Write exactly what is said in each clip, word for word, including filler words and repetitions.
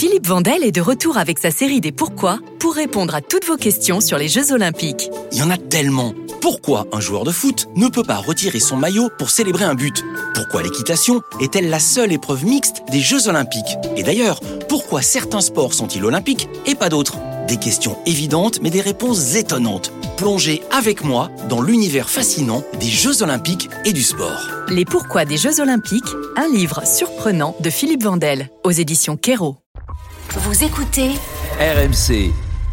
Philippe Vandel est de retour avec sa série des Pourquoi pour répondre à toutes vos questions sur les Jeux Olympiques. Il y en a tellement. Pourquoi un joueur de foot ne peut pas retirer son maillot pour célébrer un but ? Pourquoi l'équitation est-elle la seule épreuve mixte des Jeux Olympiques ? Et d'ailleurs, pourquoi certains sports sont-ils olympiques et pas d'autres ? Des questions évidentes mais des réponses étonnantes. Plongez avec moi dans l'univers fascinant des Jeux Olympiques et du sport. Les Pourquoi des Jeux Olympiques, un livre surprenant de Philippe Vandel, aux éditions Kero. Vous écoutez R M C.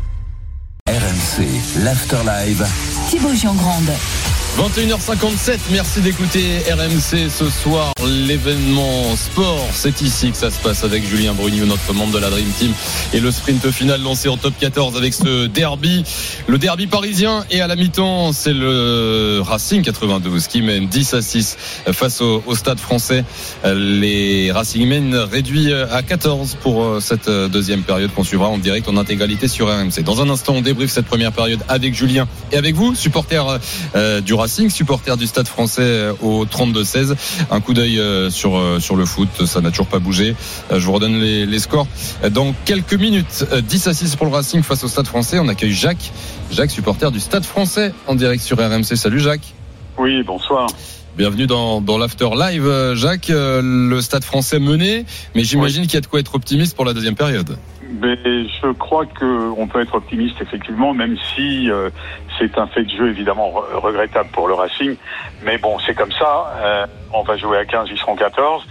R M C, l'Afterlive. Thibaut Giangrande. vingt et une heures cinquante-sept, merci d'écouter R M C ce soir. L'événement sport, c'est ici que ça se passe avec Julien Brugnou, notre membre de la Dream Team, et le sprint final lancé en top quatorze avec ce derby, le derby parisien. Et à la mi-temps, c'est le Racing quatre-vingt-douze qui mène dix à six face au, au Stade Français. Les Racingmen réduits à quatorze pour cette deuxième période qu'on suivra en direct en intégralité sur R M C. Dans un instant, on débriefe cette première période avec Julien et avec vous, supporters euh, du Racing, supporter du Stade Français au trente-deux seize. Un coup d'œil sur, sur le foot, ça n'a toujours pas bougé. Je vous redonne les, les scores dans quelques minutes. dix à six pour le Racing face au Stade Français. On accueille Jacques, Jacques, supporter du Stade Français en direct sur R M C. Salut Jacques. Oui, bonsoir. Bienvenue dans, dans l'After Live. Jacques, le Stade Français mené, mais j'imagine oui. qu'il y a de quoi être optimiste pour la deuxième période. Mais je crois qu'on peut être optimiste effectivement, même si euh, c'est un fait de jeu évidemment re- regrettable pour le Racing. Mais bon, c'est comme ça. Euh, on va jouer à quinze, ils seront quatorze.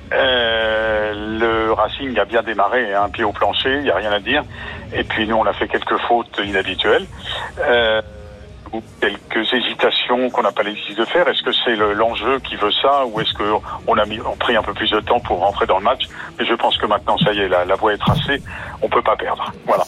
Euh, le Racing a bien démarré, un pied au plancher, il n'y a rien à dire. Et puis nous, on a fait quelques fautes inhabituelles. Euh, ou quelques hésitations qu'on n'a pas l'habitude de faire. Est-ce que c'est le, l'enjeu qui veut ça, ou est-ce qu'on a mis, on pris un peu plus de temps pour rentrer dans le match? Mais je pense que maintenant, ça y est, la, la voie est tracée. On peut pas perdre. Voilà.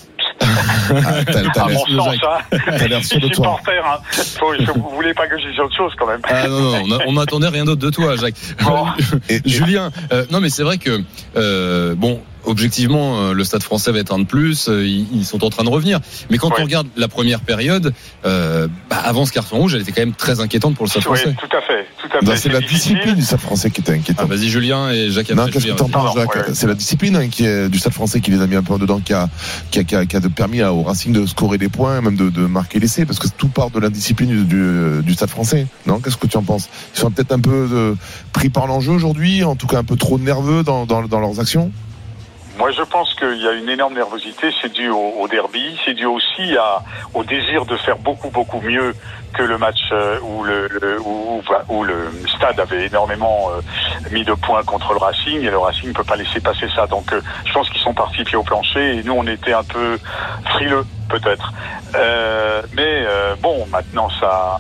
Ah, t'as, t'as à l'air, mon sens, hein. T'as l'air sûr de toi. Hein. Faut, vous voulez pas que je dise autre chose quand même. Ah non, non, on n'attendait rien d'autre de toi, Jacques. Bon. Et, Julien, euh, non mais c'est vrai que euh, bon. Objectivement, le Stade Français va être un de plus. Ils sont en train de revenir. Mais quand ouais. on regarde la première période, euh, bah avant ce carton rouge, elle était quand même très inquiétante pour le Stade oui, Français. Tout à fait, tout à fait. Non, c'est, c'est la difficile. discipline du Stade Français qui était inquiétante. Ah, vas-y Julien et Jacques. Non, qu'est-ce que t'en penses, Jacques ? Ouais. C'est la discipline hein, qui est du Stade Français qui les a mis un peu en dedans, qui a, qui a, qui a, qui a permis au Racing de scorer des points, même de, de marquer l'essai, parce que tout part de l'indiscipline du, du, du Stade Français. Non, qu'est-ce que tu en penses ? Ils sont peut-être un peu euh, pris par l'enjeu aujourd'hui, en tout cas un peu trop nerveux dans, dans, dans leurs actions. Moi, je pense qu'il y a une énorme nervosité. C'est dû au, au derby. C'est dû aussi à, au désir de faire beaucoup, beaucoup mieux que le match euh, où, le, le, où, où le Stade avait énormément euh, mis de points contre le Racing. Et le Racing ne peut pas laisser passer ça. Donc, euh, je pense qu'ils sont partis pied au plancher. Et nous, on était un peu frileux, peut-être. Euh, mais euh, bon, maintenant, ça...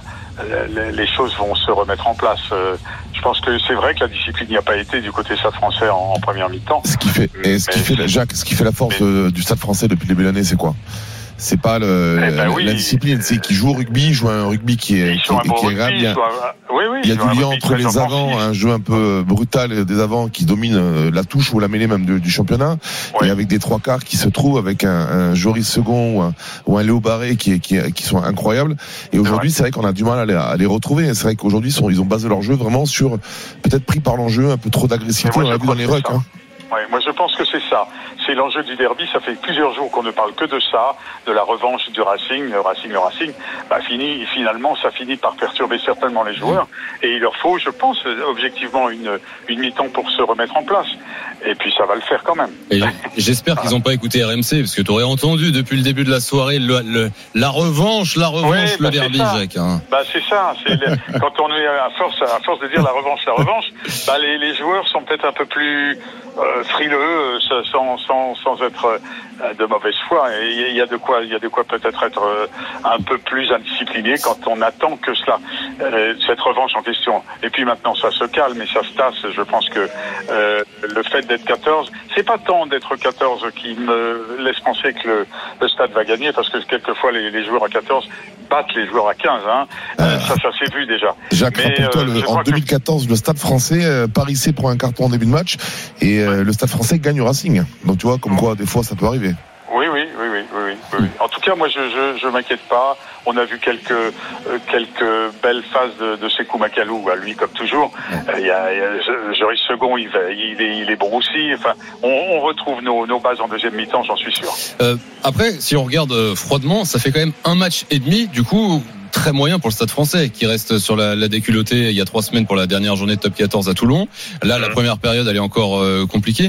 les choses vont se remettre en place. Je pense que c'est vrai que la discipline n'y a pas été du côté Stade Français en, en première mi-temps. Ce qui fait, et ce qui fait, Jacques, ce qui fait la force mais, du Stade Français depuis le début de l'année, c'est quoi ? C'est pas le, eh ben la, oui, la discipline, c'est qu'ils jouent au rugby, ils jouent un rugby qui est, qui, qui est agréable. Il y a, oui, oui, il y a du lien entre les avants, un jeu un peu brutal des avants qui domine la touche ou la mêlée même du, du championnat, ouais. Et avec des trois quarts qui se trouvent avec un, un Joris Second ou un, ou un Léo Barré qui, est, qui, est, qui sont incroyables. Et aujourd'hui, ouais. c'est vrai qu'on a du mal à les, à les retrouver. C'est vrai qu'aujourd'hui, ils, sont, ils ont basé leur jeu vraiment sur, peut-être pris par l'enjeu, un peu trop d'agressivité. On l'a vu dans les rucks. Hein. Ouais, moi je pense que c'est ça. C'est l'enjeu du derby. Ça fait plusieurs jours qu'on ne parle que de ça, de la revanche du Racing, le Racing, le Racing. Bah fini, finalement, ça finit par perturber certainement les joueurs. Et il leur faut, je pense, objectivement une une mi-temps pour se remettre en place. Et puis ça va le faire quand même. Et j'espère qu'ils n'ont pas écouté R M C, parce que tu aurais entendu depuis le début de la soirée le, le, la revanche, la revanche, ouais, bah le derby, Jacques. Hein. Bah c'est ça. C'est le, quand on est à force, à force de dire la revanche, la revanche, bah les, les joueurs sont peut-être un peu plus euh, frileux, sans, sans, sans être euh, de mauvaise foi. Et il y a de quoi, il y a de quoi peut-être être euh, un peu plus indiscipliné quand on attend que cela, euh, cette revanche en question. Et puis maintenant, ça se calme et ça se tasse. Je pense que euh, le fait d'être quatorze, c'est pas tant d'être quatorze qui me laisse penser que le, le Stade va gagner, parce que quelquefois les, les joueurs à quatorze battent les joueurs à quinze. Hein. Euh, ça, ça s'est vu déjà. Jacques, rappelle-toi, euh, en deux mille quatorze, que... le Stade français, euh, Paris C prend un carton en début de match et euh, ouais. le Stade français gagne au Racing. Donc tu vois, comme quoi, des fois, ça peut arriver. Oui, oui, oui, oui, oui, oui, oui. En tout cas, moi, je je, je m'inquiète pas. On a vu quelques euh, quelques belles phases de, de Sekou Makalou, lui comme toujours. Il ouais. euh, y a, y a Joris Second, il, va, il est il est bon aussi. Enfin, on, on retrouve nos nos bases en deuxième mi-temps, j'en suis sûr. Euh, après, si on regarde froidement, ça fait quand même un match et demi. Du coup, très moyen pour le Stade Français qui reste sur la, la déculottée il y a trois semaines pour la dernière journée de Top quatorze à Toulon. Là, mmh. la première période, elle est encore euh, compliquée.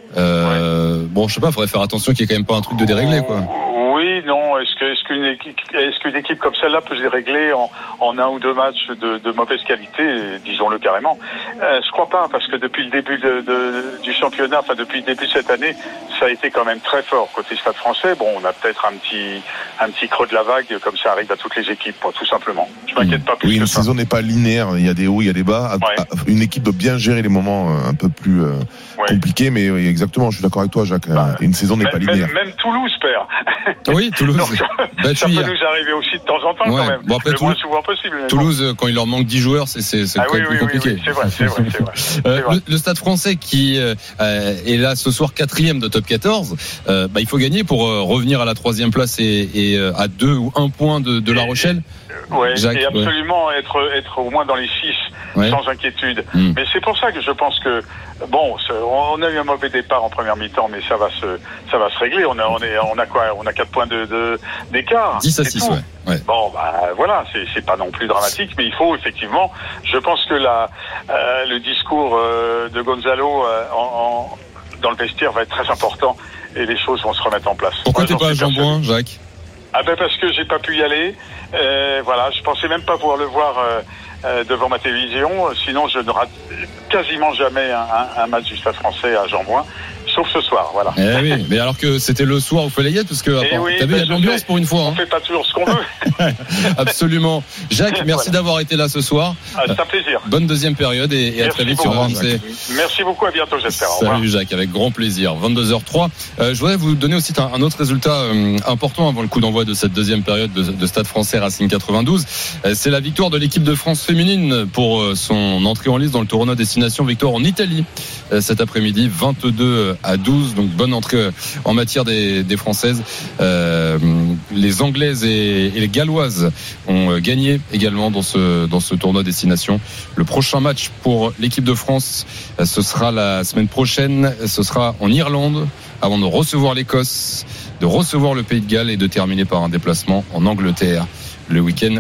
Euh, ouais. Bon, je sais pas, faudrait faire attention qu'il y ait quand même pas un truc de déréglé, quoi. Oui, non. Est-ce que est-ce qu'une équipe, est-ce qu'une équipe comme celle-là peut se dérégler en, en un ou deux matchs de, de mauvaise qualité, disons-le carrément. Euh, je crois pas, parce que depuis le début de, de, du championnat, enfin depuis le début de cette année, ça a été quand même très fort côté Stade Français. Bon, on a peut-être un petit un petit creux de la vague, comme ça arrive à toutes les équipes, quoi, tout simplement. Je m'inquiète pas plus. Oui, que une ça. saison n'est pas linéaire. Il y a des hauts, il y a des bas. Ouais. Une équipe doit bien gérer les moments un peu plus euh, ouais. compliqués, mais oui, exactement. Je suis d'accord avec toi, Jacques. Bah, une saison n'est même, pas linéaire. Même, même Toulouse perd. Oui, Toulouse. Donc, bah, ça peut hier. nous arriver aussi de temps en temps, ouais. quand même. Bon, après, le Toulouse, moins souvent possible. Toulouse, bon. Quand il leur manque dix joueurs, c'est, c'est, c'est ah, quand oui, même oui, plus compliqué. Oui, oui, c'est vrai, c'est vrai, c'est vrai. C'est euh, vrai. Le, le Stade Français qui euh, est là ce soir quatrième de Top quatorze, euh, bah, il faut gagner pour euh, revenir à la troisième place et, et euh, à deux ou un point de, de La Rochelle. Ouais, Jacques, et absolument ouais. être être au moins dans les six ouais. sans inquiétude. Mmh. Mais c'est pour ça que je pense que bon, on a eu un mauvais départ en première mi-temps, mais ça va se ça va se régler. On a on est on a quoi On a quatre points de, de d'écart. dix à six, ouais. ouais. Bon, bah voilà, c'est c'est pas non plus dramatique, mais il faut effectivement. Je pense que la euh, le discours euh, de Gonzalo euh, en, en dans le vestiaire va être très important et les choses vont se remettre en place. Pourquoi Moi, t'es pas à Jean-Bouin, Jacques? Ah ben parce que j'ai pas pu y aller. Euh, voilà, je pensais même pas pouvoir le voir euh, euh, devant ma télévision. Sinon, je ne rate quasiment jamais un, un, un match du Stade Français à Jean-Bouin. Sauf ce soir, voilà. Eh oui, mais alors que c'était le soir où il fallait y être, parce que après, oui, t'as vu, il y a de l'ambiance pour une fois. On hein. fait pas toujours ce qu'on veut. Absolument. Jacques, merci voilà. d'avoir été là ce soir. Ah, c'est un plaisir. Bonne deuxième période et, et à très vite sur R M C. Merci beaucoup, à bientôt, j'espère. Salut Jacques, avec grand plaisir. vingt-deux heures trois. Euh, je voudrais vous donner aussi un, un autre résultat euh, important avant le coup d'envoi de cette deuxième période de, de Stade Français Racing quatre-vingt-douze. Euh, c'est la victoire de l'équipe de France féminine pour euh, son entrée en lice dans le tournoi destination, victoire en Italie euh, cet après-midi, vingt-deux à douze. Donc bonne entrée en matière des, des Françaises. Euh, les Anglaises et, et les Galloises ont gagné également dans ce, dans ce tournoi destination. Le prochain match pour l'équipe de France, ce sera la semaine prochaine. Ce sera en Irlande avant de recevoir l'Écosse, de recevoir le Pays de Galles et de terminer par un déplacement en Angleterre le week-end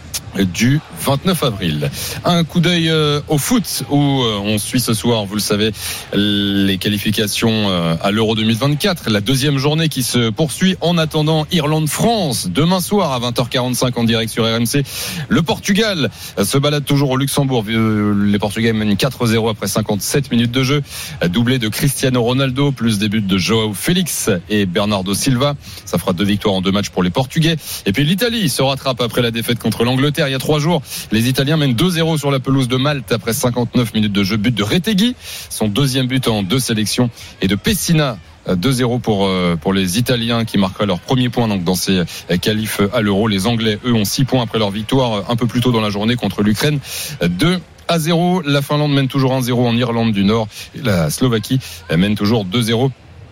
du vingt-neuf avril. Un coup d'œil euh, au foot où euh, on suit ce soir, vous le savez, les qualifications euh, à l'Euro deux mille vingt-quatre, la deuxième journée qui se poursuit. En attendant, Irlande-France demain soir à vingt heures quarante-cinq en direct sur R M C. Le Portugal euh, se balade toujours au Luxembourg. Euh, les Portugais mènent quatre zéro après cinquante-sept minutes de jeu. Euh, doublé de Cristiano Ronaldo plus des buts de Joao Félix et Bernardo Silva. Ça fera deux victoires en deux matchs pour les Portugais. Et puis l'Italie se rattrape après la défaite contre l'Angleterre il y a trois jours. Les Italiens mènent deux zéro sur la pelouse de Malte après cinquante-neuf minutes de jeu. But de Retegui, son deuxième but en deux sélections, et de Pessina. deux zéro pour pour les Italiens qui marqueraient leur premier point donc dans ces qualifs à l'Euro. Les Anglais, eux, ont six points après leur victoire un peu plus tôt dans la journée contre l'Ukraine. deux à zéro. La Finlande mène toujours un zéro en Irlande du Nord. Et la Slovaquie mène toujours deux zéro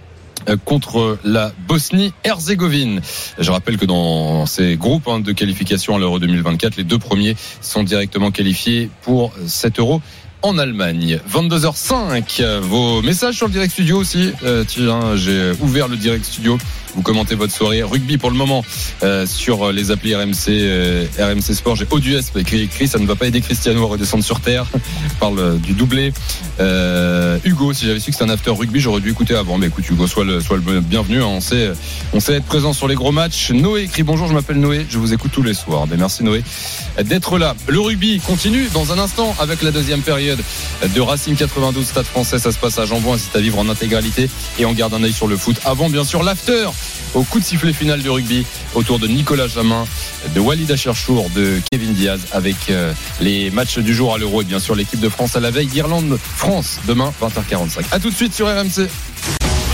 contre la Bosnie-Herzégovine. Je rappelle que dans ces groupes hein, de qualification à l'Euro deux mille vingt-quatre, les deux premiers sont directement qualifiés pour cet Euro en Allemagne. vingt-deux heures cinq, vos messages sur le direct studio aussi. Euh, tiens, j'ai ouvert le direct studio. Vous commentez votre soirée rugby pour le moment euh, sur les applis R M C, euh, R M C Sport. J'ai Audues écrit, écrit, ça ne va pas aider Cristiano à redescendre sur terre. Parle du doublé. Euh, Hugo, si j'avais su que c'était un after rugby, j'aurais dû écouter avant. Mais écoute, Hugo, sois le, sois le bienvenu. Hein. On sait, on sait être présent sur les gros matchs. Noé écrit bonjour, je m'appelle Noé, je vous écoute tous les soirs. Mais merci Noé d'être là. Le rugby continue dans un instant avec la deuxième période de Racing quatre-vingt-douze Stade Français. Ça se passe à Jean-Bouin, c'est à vivre en intégralité et on garde un œil sur le foot. Avant, bien sûr, l'after au coup de sifflet final du rugby autour de Nicolas Jamin, de Walid Acharchour, de Kevin Diaz avec euh, les matchs du jour à l'Euro et bien sûr l'équipe de France à la veille d'Irlande-France demain vingt heures quarante-cinq. A tout de suite sur R M C.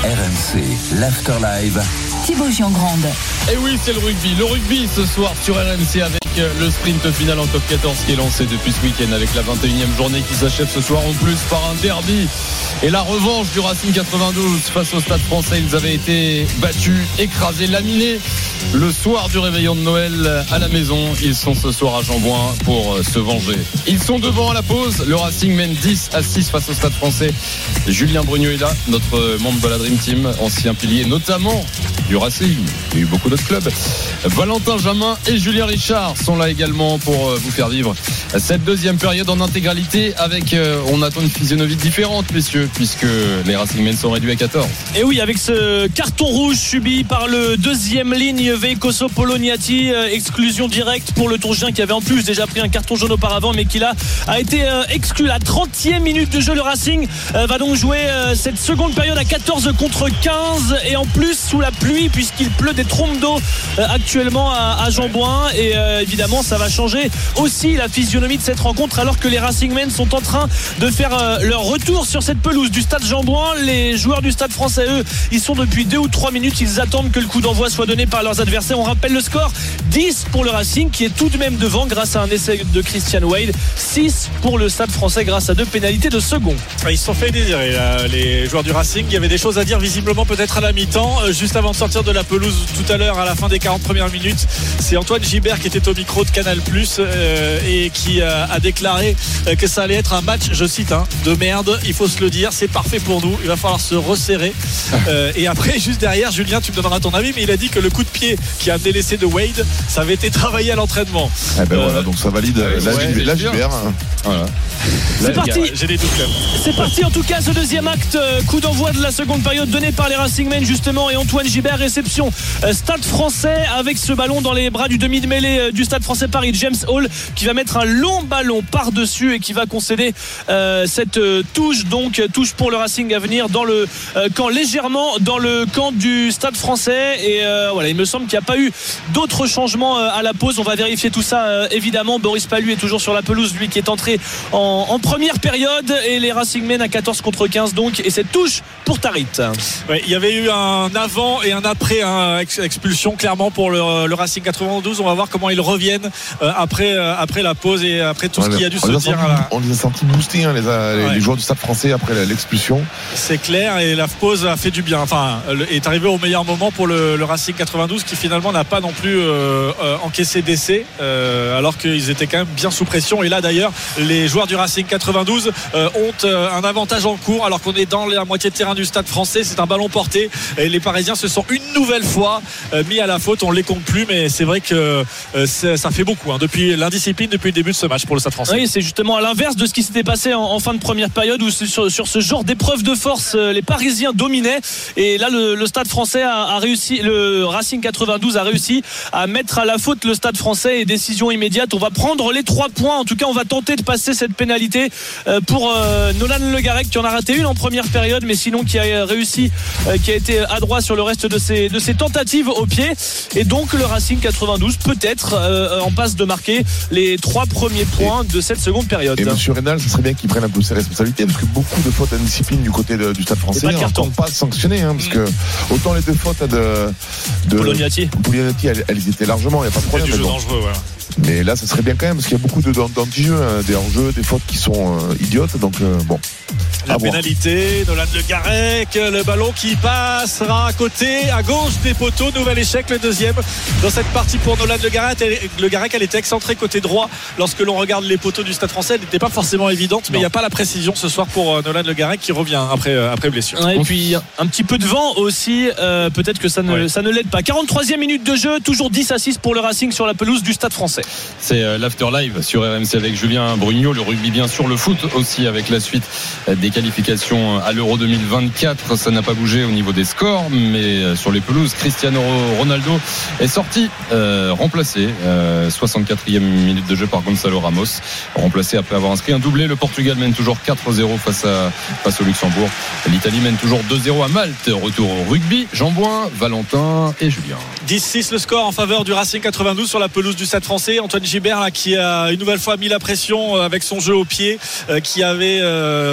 R M C, l'After Live. Thibaut Giangrande. Et oui, c'est le rugby. Le rugby ce soir sur R M C avec le sprint final en top quatorze qui est lancé depuis ce week-end avec la vingt et unième journée qui s'achève ce soir en plus par un derby. Et la revanche du Racing quatre-vingt-douze face au Stade Français. Ils avaient été battus, écrasés, laminés le soir du réveillon de Noël à la maison. Ils sont ce soir à Jean-Bouin pour se venger. Ils sont devant à la pause. Le Racing mène dix à six face au Stade Français. Julien Brugnot est là, notre membre de la Dream Team, ancien pilier notamment du Racing. Il y a eu beaucoup d'autres clubs. Valentin Jamin et Julien Richard sont là également pour vous faire vivre cette deuxième période en intégralité avec, on attend une physionomie différente, messieurs, puisque les Racingmen sont réduits à quatorze. Et oui, avec ce carton rouge subi par le deuxième ligne Veicoso Poloniati, euh, exclusion directe pour le Tourgien qui avait en plus déjà pris un carton jaune auparavant, mais qui là a été euh, exclu à la trentième minute de jeu. Le Racing euh, va donc jouer euh, cette seconde période à quatorze contre quinze et en plus sous la pluie puisqu'il pleut des trompes d'eau euh, actuellement à, à Jean-Bouin et euh, évidemment ça va changer aussi la physionomie de cette rencontre alors que les Racingmen sont en train de faire euh, leur retour sur cette pelouse du stade Jean-Bouin. Les joueurs du stade français, eux, ils sont depuis deux ou trois minutes, ils attendent que le coup d'envoi soit donné par leurs adversaires. On rappelle le score, dix pour le Racing qui est tout de même devant grâce à un essai de Christian Wade, six pour le stade français grâce à deux pénalités de second. Ils se sont fait désirer là, les joueurs du Racing. Il y avait des choses à dire visiblement peut-être à la mi-temps, juste avant de sortir de la pelouse tout à l'heure à la fin des quarante premières minutes. C'est Antoine Gibert qui était au micro de Canal Plus euh, et qui a, a déclaré que ça allait être un match, je cite, hein, de merde, il faut se le dire, c'est parfait pour nous, il va falloir se resserrer. euh, et après juste derrière, Julien, tu me donneras ton avis, mais il a dit que le coup de pied qui a amené l'essai de Wade, ça avait été travaillé à l'entraînement. Eh ben euh, voilà, donc ça valide euh, la, ouais, la Gibert. Voilà. C'est parti. J'ai des doutes là. C'est parti en tout cas ce deuxième acte, coup d'envoi de la seconde période donné par les Racingmen justement et Antoine Gibert. Réception Stade Français avec ce ballon dans les bras du demi de mêlée du Stade Français Paris, James Hall, qui va mettre un long ballon par-dessus et qui va concéder euh, cette euh, touche, donc touche pour le Racing à venir dans le euh, camp, légèrement dans le camp du Stade Français. Et euh, voilà, il me semble qu'il n'y a pas eu d'autres changements euh, à la pause. On va vérifier tout ça euh, évidemment. Boris Palu est toujours sur la pelouse, lui qui est entré en, en première période, et les Racingmen à quatorze contre quinze donc, et cette touche pour Tarit. Ouais, il y avait eu un avant et un après hein, expulsion clairement pour le, le Racing quatre-vingt-douze. On va voir comment ils reviennent euh, après, euh, après la pause et après tout ouais, ce qui a dû se dire. Senti, la... On les a sentis boostés hein, les, les, ouais. les joueurs du Stade Français après l'expulsion. C'est clair, et la pause a fait du bien. Enfin, est arrivé au meilleur moment pour le, le Racing quatre-vingt-douze qui finalement n'a pas non plus euh, euh, encaissé d'essai euh, alors qu'ils étaient quand même bien sous pression. Et là d'ailleurs, les joueurs du Racing quatre-vingt-douze euh, ont euh, un avantage en cours alors qu'on est dans la moitié de terrain du Stade Français. C'est un ballon porté et les Parisiens se sont une nouvelle fois euh, mis à la faute. On ne les compte plus, mais c'est vrai que euh, ça fait beaucoup hein, depuis l'indiscipline depuis le début de ce match pour le Stade Français. Oui, c'est justement à l'inverse de ce qui s'était passé en, en fin de première période où sur, sur ce genre d'épreuve de force euh, les Parisiens dominaient, et là le, le Stade Français a, a réussi, le Racing quatre-vingt-douze a réussi à mettre à la faute le Stade Français, et décision immédiate, on va prendre les trois points. En tout cas on va tenter de passer cette pénalité euh, pour euh, Nolan Le Garec qui en a raté une en première période, mais sinon qui a réussi, euh, qui a été adroit sur le reste de ses, de ses tentatives au pied, et donc le Racing quatre-vingt-douze peut-être euh, en passe de marquer les trois premiers points de cette seconde période. Et monsieur Rénal, ce serait bien qu'il prenne un peu ses responsabilités, parce que beaucoup de fautes d'indiscipline du côté de, du Stade Français ne sont pas sanctionnées hein, parce que autant les deux fautes de, de Poloniati, Poloniati elles, elles étaient largement, il n'y a pas de problème. Du jeu dangereux, voilà. Mais là, ça serait bien quand même, parce qu'il y a beaucoup de, d'anti-jeux, hein, des hors-jeux, des fautes qui sont euh, idiotes. Donc, euh, bon. La pénalité, Nolan Le Garec, le ballon qui passera à côté, à gauche des poteaux. Nouvel échec, le deuxième dans cette partie pour Nolan Le Garec. Le Garec, elle était excentrée côté droit. Lorsque l'on regarde les poteaux du Stade Français, elle n'était pas forcément évidente, mais il n'y a pas la précision ce soir pour Nolan Le Garec qui revient après, après blessure. Ouais, et puis un petit peu de vent aussi, euh, peut-être que ça ne, ouais. ça ne l'aide pas. quarante-troisième minute de jeu, toujours dix à six pour le Racing sur la pelouse du Stade Français. C'est euh, l'After Live sur R M C avec Julien Brugnot, le rugby bien sûr, le foot aussi avec la suite des qualifications à l'Euro deux mille vingt-quatre. Ça n'a pas bougé au niveau des scores, mais sur les pelouses, Cristiano Ronaldo est sorti, euh, remplacé, euh, soixante-quatrième minute de jeu par Gonzalo Ramos, remplacé après avoir inscrit un doublé. Le Portugal mène toujours quatre zéro face, à, face au Luxembourg. L'Italie mène toujours deux zéro à Malte. Retour au rugby, Jean-Bouin, Valentin et Julien. dix six le score en faveur du Racing quatre-vingt-douze sur la pelouse du Stade Français. Antoine Gibert là, qui a une nouvelle fois mis la pression avec son jeu au pied, euh, qui avait euh, notamment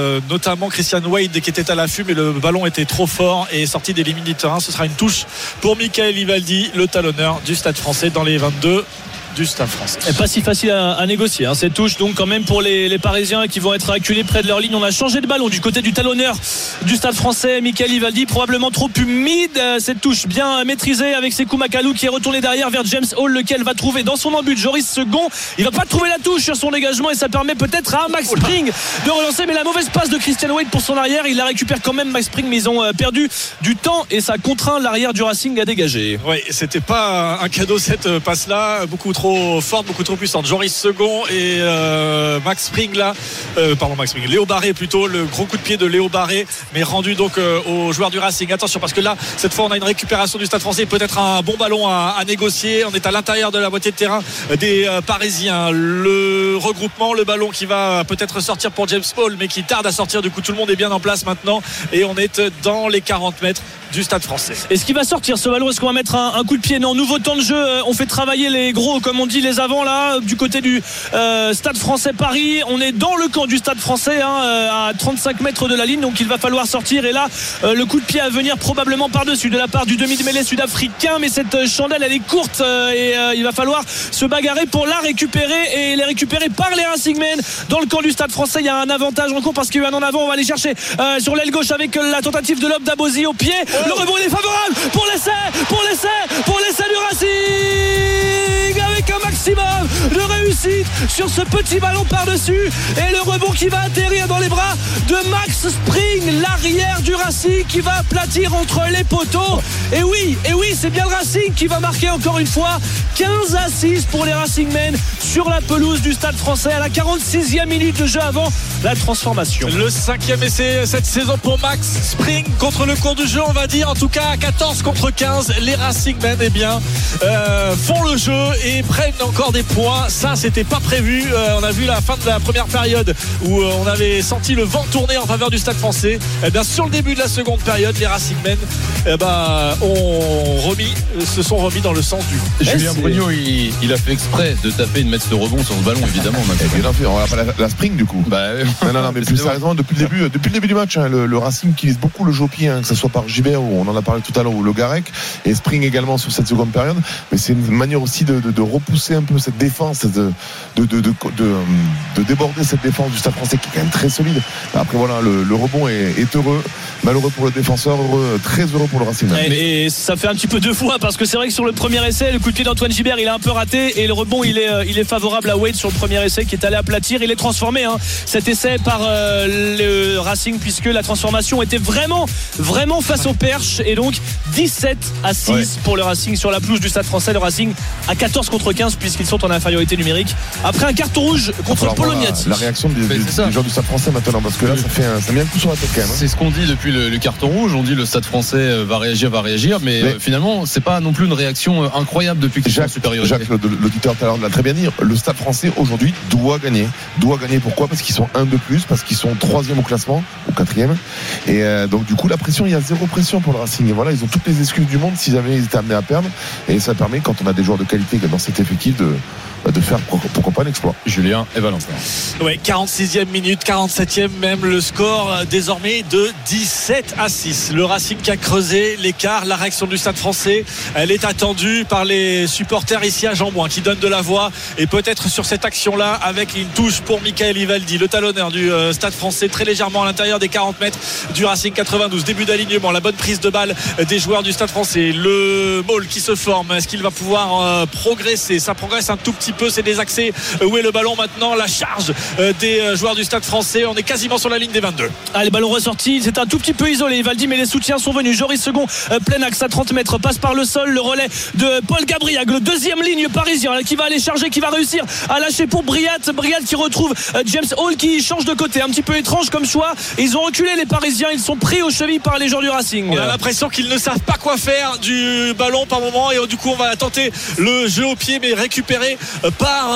notamment Christian Wade qui était à l'affût, mais le ballon était trop fort et est sorti des limites du terrain. Ce sera une touche pour Michael Ivaldi, le talonneur du Stade Français dans les vingt-deux du Stade Français. Et pas si facile à, à négocier hein, cette touche donc quand même pour les, les Parisiens qui vont être acculés près de leur ligne. On a changé de ballon du côté du talonneur du Stade Français, Michael Ivaldi, probablement trop humide. Cette touche bien maîtrisée avec Sekou Makalou qui est retourné derrière vers James Hall, lequel va trouver dans son embut Joris Second. Il va pas trouver la touche sur son dégagement et ça permet peut-être à Max Spring de relancer, mais la mauvaise passe de Christian Wade pour son arrière, il la récupère quand même Max Spring, mais ils ont perdu du temps et ça contraint l'arrière du Racing à dégager. Oui, c'était pas un cadeau cette passe là, beaucoup trop forte, beaucoup trop puissante. Joris Second et euh, Max Spring là, euh, pardon Max Spring, Léo Barré plutôt, le gros coup de pied de Léo Barré, mais rendu donc euh, aux joueurs du Racing. Attention parce que là, cette fois on a une récupération du Stade Français, peut-être un bon ballon à, à négocier. On est à l'intérieur de la moitié de terrain des euh, Parisiens. Le regroupement, le ballon qui va peut-être sortir pour James Hall, mais qui tarde à sortir. Du coup, tout le monde est bien en place maintenant et on est dans les quarante mètres du Stade Français. Est-ce qu'il va sortir ce ballon? Est-ce qu'on va mettre un, un coup de pied? Non, nouveau temps de jeu. On fait travailler les gros, comme on dit, les avants là, du côté du euh, Stade Français Paris. On est dans le camp du Stade Français hein, à trente-cinq mètres de la ligne, donc il va falloir sortir. Et là, euh, le coup de pied à venir probablement par-dessus de la part du demi de mêlée sud-africain, mais cette chandelle elle est courte euh, et euh, il va falloir se bagarrer pour la récupérer et les récupérer par les Racingmen dans le camp du Stade Français. Il y a un avantage en cours parce qu'il y a eu un en avant. On va aller chercher euh, sur l'aile gauche avec la tentative de Lob Dabozi au pied. Le rebond il est favorable pour l'essai, pour l'essai, pour l'essai du Racing avec un maximum de réussite sur ce petit ballon par-dessus et le rebond qui va atterrir dans les bras de Max Spring, l'arrière du Racing qui va aplatir entre les poteaux. Et oui, et oui, c'est bien le Racing qui va marquer encore une fois. Quinze à six pour les Racingmen sur la pelouse du Stade Français à la quarante-sixième minute de jeu avant la transformation. Le cinquième essai cette saison pour Max Spring contre le cours du jeu, on va dire. En tout cas, quatorze contre quinze, les Racingmen eh bien, euh, font le jeu et prennent encore des points. Ça, c'était pas prévu. Euh, on a vu la fin de la première période où euh, on avait senti le vent tourner en faveur du Stade Français. Eh bien, sur le début de la seconde période, les Racingmen eh ben, ont remis, se sont remis dans le sens du. Julien Brugno, il, il a fait exprès de taper et de mettre ce rebond sur ce ballon, évidemment. Et bien fait, on va pas la, la Spring du coup. Bah, non, non, non, mais plus sérieusement, depuis le début, depuis le début du match, hein, le, le Racing utilise beaucoup le jeu au pied, hein, que ce soit par Gibert ou on en a parlé tout à l'heure, ou le Garec, et Spring également sur cette seconde période. Mais c'est une manière aussi de, de, de repousser un peu cette défense, de, de, de, de, de, de déborder cette défense du Stade Français qui est quand même très solide. Après voilà, le, le rebond est, est heureux, malheureux pour le défenseur, heureux, très heureux pour le Racing. Et, et ça fait un petit peu deux fois parce que c'est vrai que sur le premier essai, le coup de pied d'Antoine Gibert, il a un peu raté et le rebond, il est, il est favorable à Wade sur le premier essai qui est allé aplatir. Il est transformé, hein, cet essai par euh, le Racing puisque la transformation était vraiment, vraiment face au perche et donc dix-sept à six ouais. pour le Racing sur la pelouse du Stade Français. Le Racing à quatorze contre quinze puisqu'ils sont en infériorité numérique après un carton rouge contre Poloniati. La, la réaction des, des, des joueurs du Stade Français maintenant parce que là ça fait un, ça met un coup sur la tête quand même. Hein. C'est ce qu'on dit depuis le, le carton rouge. On dit le Stade Français va réagir, va réagir, mais, mais euh, finalement c'est pas non plus une réaction incroyable depuis qu'ils sont en supériorité. Jacques, l'auditeur tout à l'heure l'a très bien dit. Le Stade Français aujourd'hui doit gagner. Doit gagner. Pourquoi? Parce qu'ils sont un de plus, parce qu'ils sont troisième au classement, ou quatrième. Et euh, donc du coup la pression, il y a zéro pression pour le Racing. Et voilà, ils ont toutes les excuses du monde si jamais ils étaient amenés à perdre. Et ça permet, quand on a des joueurs de qualité dans cet effectif, de de faire pourquoi pas l'exploit. Julien et Valentin. Ouais, quarante-sixième minute, quarante-septième même, le score désormais de dix-sept à six. Le Racing qui a creusé l'écart. La réaction du Stade Français, elle est attendue par les supporters ici à Jean-Bouin qui donnent de la voix et peut-être sur cette action-là avec une touche pour Michael Ivaldi, le talonneur du Stade Français, très légèrement à l'intérieur des quarante mètres du Racing quatre-vingt-douze. Début d'alignement, la bonne prise de balle des joueurs du Stade Français. Le Maul qui se forme, est-ce qu'il va pouvoir euh, progresser? Ça progresse un tout petit peu, c'est des accès. Où est le ballon maintenant? La charge des joueurs du Stade Français. On est quasiment sur la ligne des vingt-deux. Ah, les ballons ressortis, c'est un tout petit peu isolé. Valdi, mais les soutiens sont venus. Joris Second, euh, plein axe à trente mètres, passe par le sol. Le relais de Paul Gabriag, le deuxième ligne parisien, là, qui va aller charger, qui va réussir à lâcher pour Briat. Briat qui retrouve euh, James Hall qui change de côté. Un petit peu étrange comme choix. Ils ont reculé les Parisiens. Ils sont pris aux chevilles par les joueurs du Racing. On a l'impression qu'ils ne savent pas quoi faire du ballon par moment et du coup on va tenter le jeu au pied mais récupéré par euh,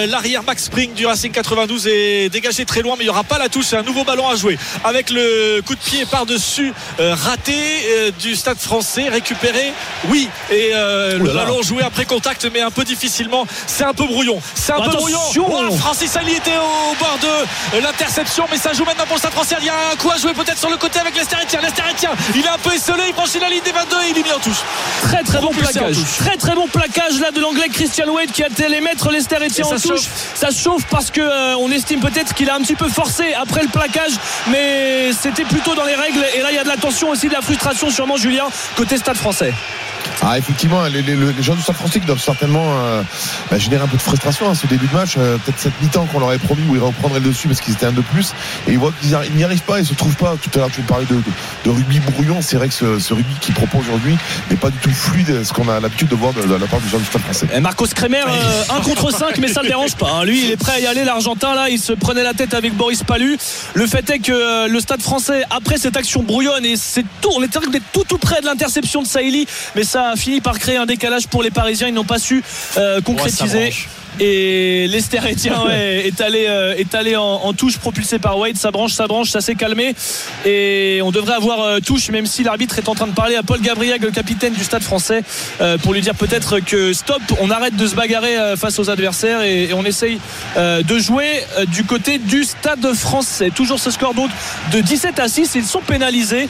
l'arrière Max Spring du Racing quatre-vingt-douze est dégagé très loin, mais il n'y aura pas la touche. C'est un nouveau ballon à jouer avec le coup de pied par-dessus euh, raté euh, du Stade Français, récupéré, oui, et euh, le ballon joué après contact, mais un peu difficilement. C'est un peu brouillon. C'est un Attention. peu brouillon. Oh, Francis Ali était au bord de l'interception, mais ça joue maintenant pour le Stade Français. Il y a un coup à jouer peut-être sur le côté avec Lester Etienne. Lester Etienne, il est un peu esselé, il franchit la ligne des vingt-deux et il est mis en touche. Très très bon Propulsé plaquage. en touche. Très très bon plaquage là de l'anglais Christian Wade qui a allé mettre Lester Etienne en ça touche. chauffe. Ça chauffe parce que euh, on estime peut-être qu'il a un petit peu forcé après le plaquage, mais c'était plutôt dans les règles. Et là il y a de la tension aussi, de la frustration sûrement, Julien, côté Stade Français. Ah, effectivement, les, les, les gens du Stade Français qui doivent certainement euh, bah, générer un peu de frustration à hein, ce début de match. Euh, peut-être cette mi-temps qu'on leur avait promis où ils reprendraient le dessus parce qu'ils étaient un de plus. Et ils voient qu'ils n'y arrivent pas, ils se trouvent pas. Tout à l'heure, tu parlais de, de, de rugby brouillon. C'est vrai que ce, ce rugby qu'ils proposent aujourd'hui n'est pas du tout fluide, ce qu'on a l'habitude de voir de, de la part des gens du Stade Français. Et Marcos Kremer, euh, un contre cinq, mais ça ne le dérange pas. Hein. Lui, il est prêt à y aller. L'Argentin, là, il se prenait la tête avec Boris Pallu. Le fait est que euh, le Stade Français, après cette action brouillonne, et c'est tout, on était tout tout près de l'interception de Saïli, mais ça a fini par créer un décalage pour les Parisiens. Ils n'ont pas su euh, concrétiser. Ouais, et Lester Etienne ouais, est allé, euh, est allé en, en touche propulsé par Wade. Ça branche, ça branche, ça s'est calmé et on devrait avoir euh, touche, même si l'arbitre est en train de parler à Paul Gabriel, le capitaine du Stade Français, euh, pour lui dire peut-être que stop, on arrête de se bagarrer euh, face aux adversaires et, et on essaye euh, de jouer euh, du côté du Stade Français. Toujours ce score donc de dix-sept à six. Ils sont pénalisés,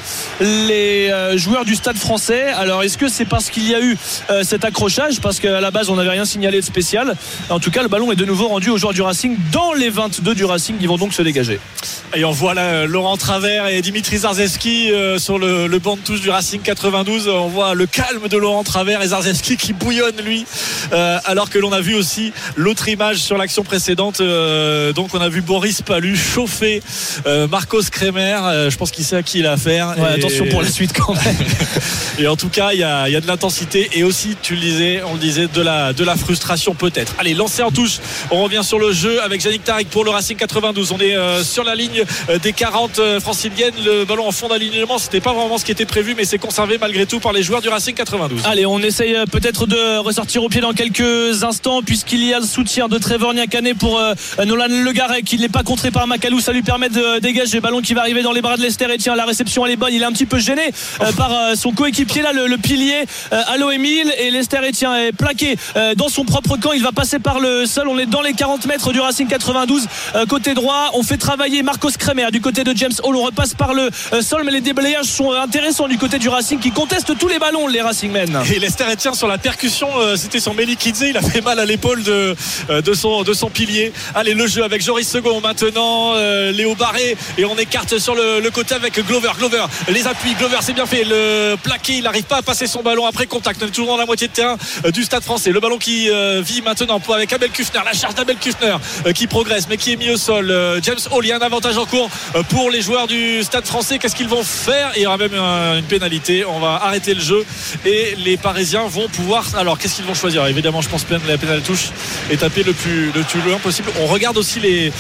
les euh, joueurs du Stade Français. Alors est-ce que c'est parce qu'il y a eu euh, cet accrochage, parce qu'à la base on n'avait rien signalé de spécial? En tout cas, le ballon est de nouveau rendu aux joueurs du Racing dans les vingt-deux du Racing. Ils vont donc se dégager. Et on voit là Laurent Travers et Dimitri Zarzewski euh, sur le, le banc de touche du Racing quatre-vingt-douze. On voit le calme de Laurent Travers et Zarzewski qui bouillonne lui, euh, alors que l'on a vu aussi l'autre image sur l'action précédente. Euh, donc on a vu Boris Pallu chauffer euh, Marcos Kremer. Euh, je pense qu'il sait à qui il a affaire. Ouais, et... attention pour la suite quand même. Et en tout cas, il y a, il y a de l'intensité et aussi, tu le disais, on le disait, de la, de la frustration peut-être. Allez, lancé en touche. On revient sur le jeu avec Yannick Tariq pour le Racing quatre-vingt-douze. On est euh, sur la ligne euh, des quarante euh, franciliennes. Le ballon en fond d'alignement, c'était pas vraiment ce qui était prévu, mais c'est conservé malgré tout par les joueurs du Racing quatre-vingt-douze. Allez, on essaye euh, peut-être de ressortir au pied dans quelques instants, puisqu'il y a le soutien de Trevor Nyakane pour euh, Nolan Le Garret, qui n'est pas contré par Macalou. Ça lui permet de dégager le ballon qui va arriver dans les bras de Lester Etienne. La réception elle est bonne, il est un petit peu gêné euh, par euh, son coéquipier là, le, le pilier euh, Allo Emile, et Lester Etienne est plaqué euh, dans son propre camp. Il va passer par le sol. On est dans les quarante mètres du Racing quatre-vingt-douze, euh, côté droit. On fait travailler Marcos Kremer du côté de James Hall. On repasse par le euh, sol, mais les déblayages sont intéressants du côté du Racing, qui conteste tous les ballons, les Racingmen. Et Lester Etienne sur la percussion, euh, c'était sur Melikidze. Il a fait mal à l'épaule de, euh, de, son, de son pilier. Allez, le jeu avec Joris Second maintenant, euh, Léo Barré, et on écarte sur le, le côté avec Glover. Glover, les appuis. Glover, c'est bien fait. Le plaqué, il n'arrive pas à passer son ballon après contact. On est toujours dans la moitié de terrain euh, du Stade Français. Le ballon qui euh, vit maintenant pour, avec Abel Kufner. La charge d'Abel Kufner euh, qui progresse, mais qui est mis au sol. Euh, James Hall, il y a un avantage en cours euh, pour les joueurs du Stade Français. Qu'est-ce qu'ils vont faire? Il y aura même un, une pénalité. On va arrêter le jeu et les Parisiens vont pouvoir. Alors, qu'est-ce qu'ils vont choisir? Évidemment, je pense que la pénalité touche est tapée le plus, le plus loin possible. On regarde aussi les,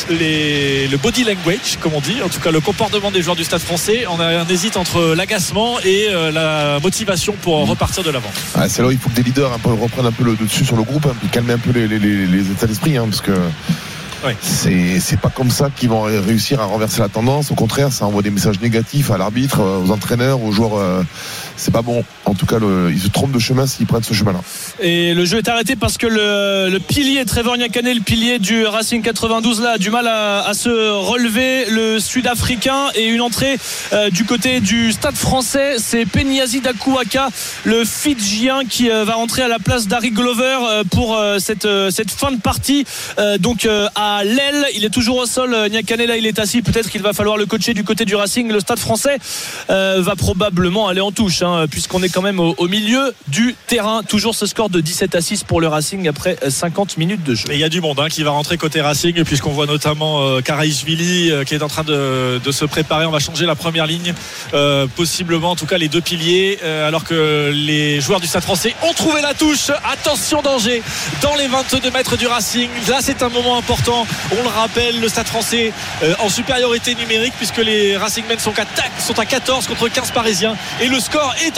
les, le body language, comme on dit, en tout cas le comportement des joueurs du Stade Français. On, a, on hésite entre l'agacement et euh, la motivation pour repartir de l'avant. Ah, c'est là où il faut que des leaders un peu, reprennent un peu le dessus sur le groupe, hein, puis calmer un peu les, les, les, les états d'esprit, hein, parce que ouais. c'est, c'est pas comme ça qu'ils vont réussir à renverser la tendance. Au contraire, ça envoie des messages négatifs à l'arbitre, aux entraîneurs, aux joueurs. Euh, c'est pas bon. En tout cas, le, ils se trompent de chemin s'ils prennent ce chemin-là. Et le jeu est arrêté parce que le, le pilier Trevor Nyakane, le pilier du Racing quatre-vingt-douze, là, a du mal à, à se relever. Le Sud-Africain, et une entrée euh, du côté du Stade Français. C'est Penyazi Dakuaka, le Fidjien, qui euh, va rentrer à la place d'Harry Glover euh, pour euh, cette, euh, cette fin de partie. Euh, donc euh, à l'aile, il est toujours au sol. Nyakane, là, il est assis. Peut-être qu'il va falloir le coacher du côté du Racing. Le Stade Français euh, va probablement aller en touche, hein, puisqu'on est quand même au, au milieu du terrain. Toujours ce score de dix-sept à six pour le Racing après cinquante minutes de jeu. Et il y a du monde hein, qui va rentrer côté Racing, puisqu'on voit notamment euh, Karaishvili euh, qui est en train de, de se préparer. On va changer la première ligne, euh, possiblement en tout cas les deux piliers, euh, alors que les joueurs du Stade Français ont trouvé la touche. Attention, danger dans les vingt-deux mètres du Racing. Là, c'est un moment important. On le rappelle, le Stade Français euh, en supériorité numérique, puisque les Racingmen sont, sont à quatorze contre quinze parisiens, et le score est en faveur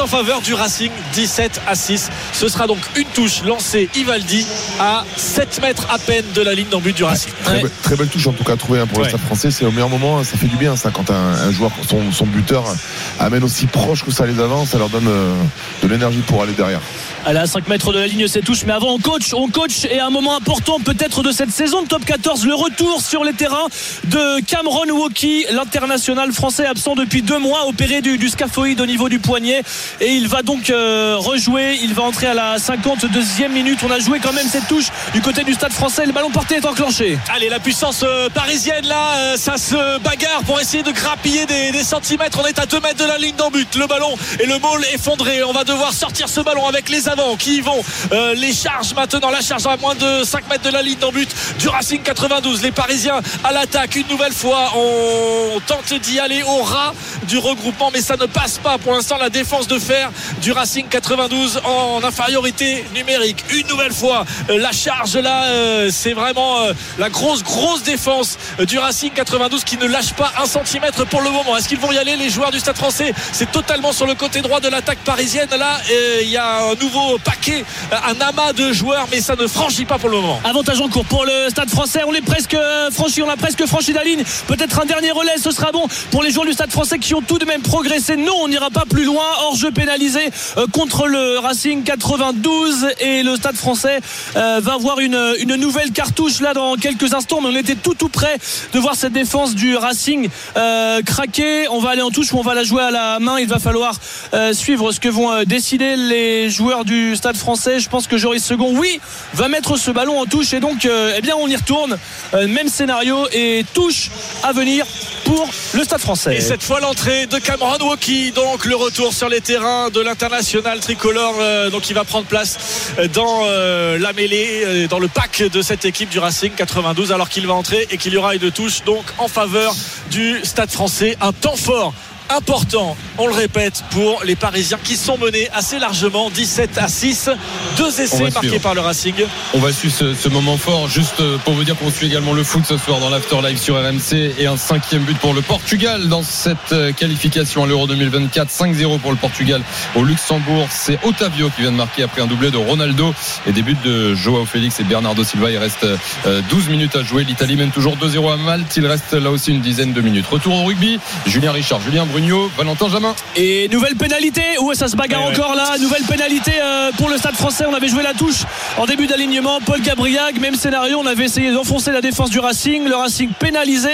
du Racing, dix-sept à six. Ce sera donc une touche lancée Ivaldi à sept mètres à peine de la ligne d'en but du Racing. Ouais, très, ouais. Be- très belle touche en tout cas trouvée hein, pour ouais. le Stade français. C'est au meilleur moment, ça fait du bien ça quand un, un joueur, son, son buteur amène aussi proche que ça les avance, ça leur donne euh, de l'énergie pour aller derrière. Allez, à cinq mètres de la ligne, c'est touche. Mais avant, on coach, on coach. Et un moment important peut-être de cette saison de Top quatorze, le retour sur les terrains de Cameron Woki, l'international français absent depuis deux mois, opéré du, du scaphoïde au niveau du poignet. Et il va donc euh, rejouer. Il va entrer à la cinquante-deuxième minute. On a joué quand même cette touche du côté du Stade français. Le ballon porté est enclenché. Allez, la puissance euh, parisienne là, euh, ça se bagarre pour essayer de grappiller des, des centimètres. On est à deux mètres de la ligne d'en but. Le ballon et le maul effondré. On va devoir sortir ce ballon avec les avants qui y vont. Euh, les charges maintenant, la charge à moins de cinq mètres de la ligne d'en but du Racing quatre-vingt-douze. Les Parisiens à l'attaque une nouvelle fois. On tente d'y aller au ras du regroupement, mais ça ne passe pas. Pour l'instant, la défense de fer du Racing quatre-vingt-douze en infériorité numérique. Une nouvelle fois, euh, la charge là, euh, c'est vraiment euh, la grosse, grosse défense euh, du Racing quatre-vingt-douze qui ne lâche pas un centimètre pour le moment. Est-ce qu'ils vont y aller, les joueurs du Stade français? C'est totalement sur le côté droit de l'attaque parisienne. Là, euh, il y a un nouveau paquet, un amas de joueurs, mais ça ne franchit pas pour le moment. Avantage en cours pour le Stade français. On est presque franchi, on a presque franchi la ligne. Peut-être un dernier relais, ce sera bon pour les joueurs du Stade français qui ont tout de même progressé. Non, on n'ira pas plus loin. Hors jeu pénalisé euh, contre le Racing quatre-vingt-douze et le Stade français euh, va avoir une, une nouvelle cartouche là dans quelques instants. Mais on était tout tout près de voir cette défense du Racing euh, craquer. On va aller en touche ou on va la jouer à la main. Il va falloir euh, suivre ce que vont euh, décider les joueurs du Stade français. Je pense que Joris Second, oui, va mettre ce ballon en touche et donc euh, eh bien on y retourne. Euh, même scénario et touche à venir pour le Stade français. Et cette fois l'entrée de Cameron Woki, donc le retour sur les terrains de l'international tricolore, euh, donc il va prendre place dans euh, la mêlée, euh, dans le pack de cette équipe du Racing quatre-vingt-douze, alors qu'il va entrer et qu'il y aura une touche donc en faveur du Stade français. Un temps fort important, on le répète, pour les Parisiens qui sont menés assez largement dix-sept à six. Deux essais marqués suivre. par le Racing. On va suivre ce, ce moment fort. Juste pour vous dire qu'on suit également le foot ce soir dans l'After Live sur R M C et un cinquième but pour le Portugal dans cette qualification à l'Euro deux mille vingt-quatre. cinq zéro pour le Portugal au Luxembourg. C'est Otavio qui vient de marquer après un doublé de Ronaldo et des buts de Joao Félix et Bernardo Silva. Il reste douze minutes à jouer. L'Italie mène toujours deux zéro à Malte. Il reste là aussi une dizaine de minutes. Retour au rugby. Julien Richard, Julien Brugno, Valentin Jamin. Et nouvelle pénalité. Où ça se bagarre ouais, encore ouais. là. Nouvelle pénalité euh, pour le Stade français. On avait joué la touche en début d'alignement. Paul Gabriag, même scénario. On avait essayé d'enfoncer la défense du Racing. Le Racing pénalisé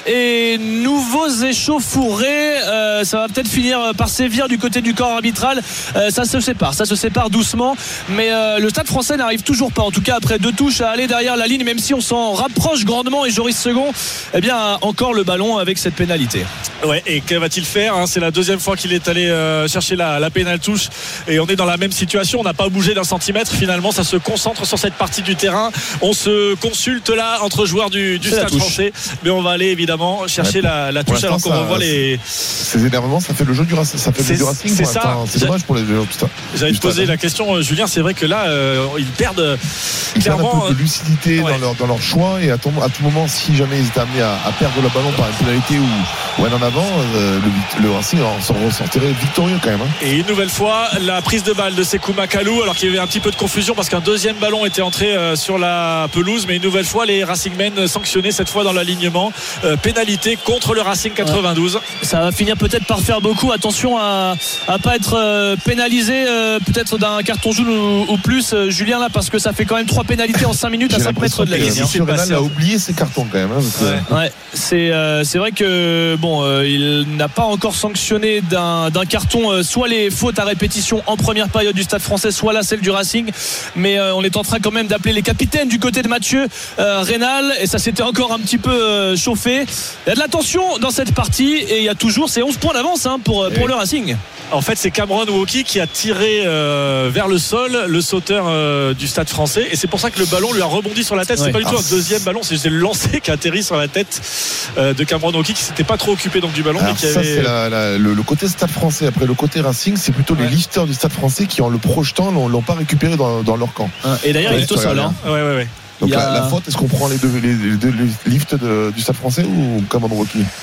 et nouveaux échauffourés. Euh, ça va peut-être finir par sévir du côté du corps arbitral. Euh, ça se sépare. Ça se sépare doucement. Mais euh, le Stade français n'arrive toujours pas, en tout cas après deux touches, à aller derrière la ligne, même si on s'en rapproche grandement. Et Joris Second, eh bien, a encore le ballon avec cette pénalité. Ouais. Et que va-t-il faire hein? C'est la deuxième fois qu'il est allé euh, chercher la, la pénale touche et on est dans la même situation. On n'a pas bougé d'un centimètre. Finalement, ça se concentre sur cette partie du terrain. On se consulte là entre joueurs du, du Stade français, mais on va aller évidemment chercher ouais, la, la touche alors qu'on revoit les. Ces énervements, ça fait le jeu du Racing. Ça fait c'est, le jeu du Racing. C'est ça. C'est dommage pour les joueurs. J'allais te poser la question, Julien. C'est vrai que là, euh, ils perdent. Ils perdent un peu de lucidité ouais. dans, leur, dans leur choix et à tout, à tout moment, si jamais ils étaient amenés à, à perdre le ballon par une pénalité ou, ou un en avant, euh, le, le Racing s'en ressortirait victorieux quand même. Hein. Et une nouvelle fois, la prise de balle de Sekou Makalou, alors qu'il y avait un petit peu de confusion parce qu'un deuxième ballon était entré euh, sur la pelouse, mais une nouvelle fois, les Racingmen sanctionnés cette fois dans l'alignement. Euh, pénalité contre le Racing quatre-vingt-douze. Ouais. Ça va finir peut-être par faire beaucoup. Attention à ne pas être euh, pénalisé euh, peut-être d'un carton jaune ou, ou plus, euh, Julien, là, parce que ça fait quand même trois pénalités en cinq minutes à cinq mètres de la ligne. Monsieur Renal a oublié ses cartons quand même. Hein, ouais. Ouais. C'est, euh, c'est vrai que bon, euh, il n'a pas encore sanctionné d'un, d'un carton euh, soit les fautes à répétition en première période du Stade français, soit là celle du Racing, mais euh, on est en train quand même d'appeler les capitaines du côté de Mathieu euh, Rénal et ça s'était encore un petit peu euh, chauffé. Il y a de la tension dans cette partie et il y a toujours ces onze points d'avance hein, pour, pour le Racing. En fait, c'est Cameron Woki qui a tiré euh, vers le sol le sauteur euh, du Stade français et c'est pour ça que le ballon lui a rebondi sur la tête. Ouais. C'est pas du tout un deuxième ballon, c'est le lancer qui a atterri sur la tête euh, de Cameron Woki qui s'était pas trop occupé donc du ballon. Alors mais qui ça avait... c'est la, la, le, le côté Stade français. Après le côté Racing, c'est plutôt ouais. les lifters du Stade français qui en le projetant l'ont, l'ont pas récupéré dans, dans leur camp. Et d'ailleurs, ouais, il est au sol. Hein. Ouais, ouais, ouais. Donc a... la, la faute, est-ce qu'on prend les deux, les, les deux les lifts de, du Stade français ou Cameron Woki?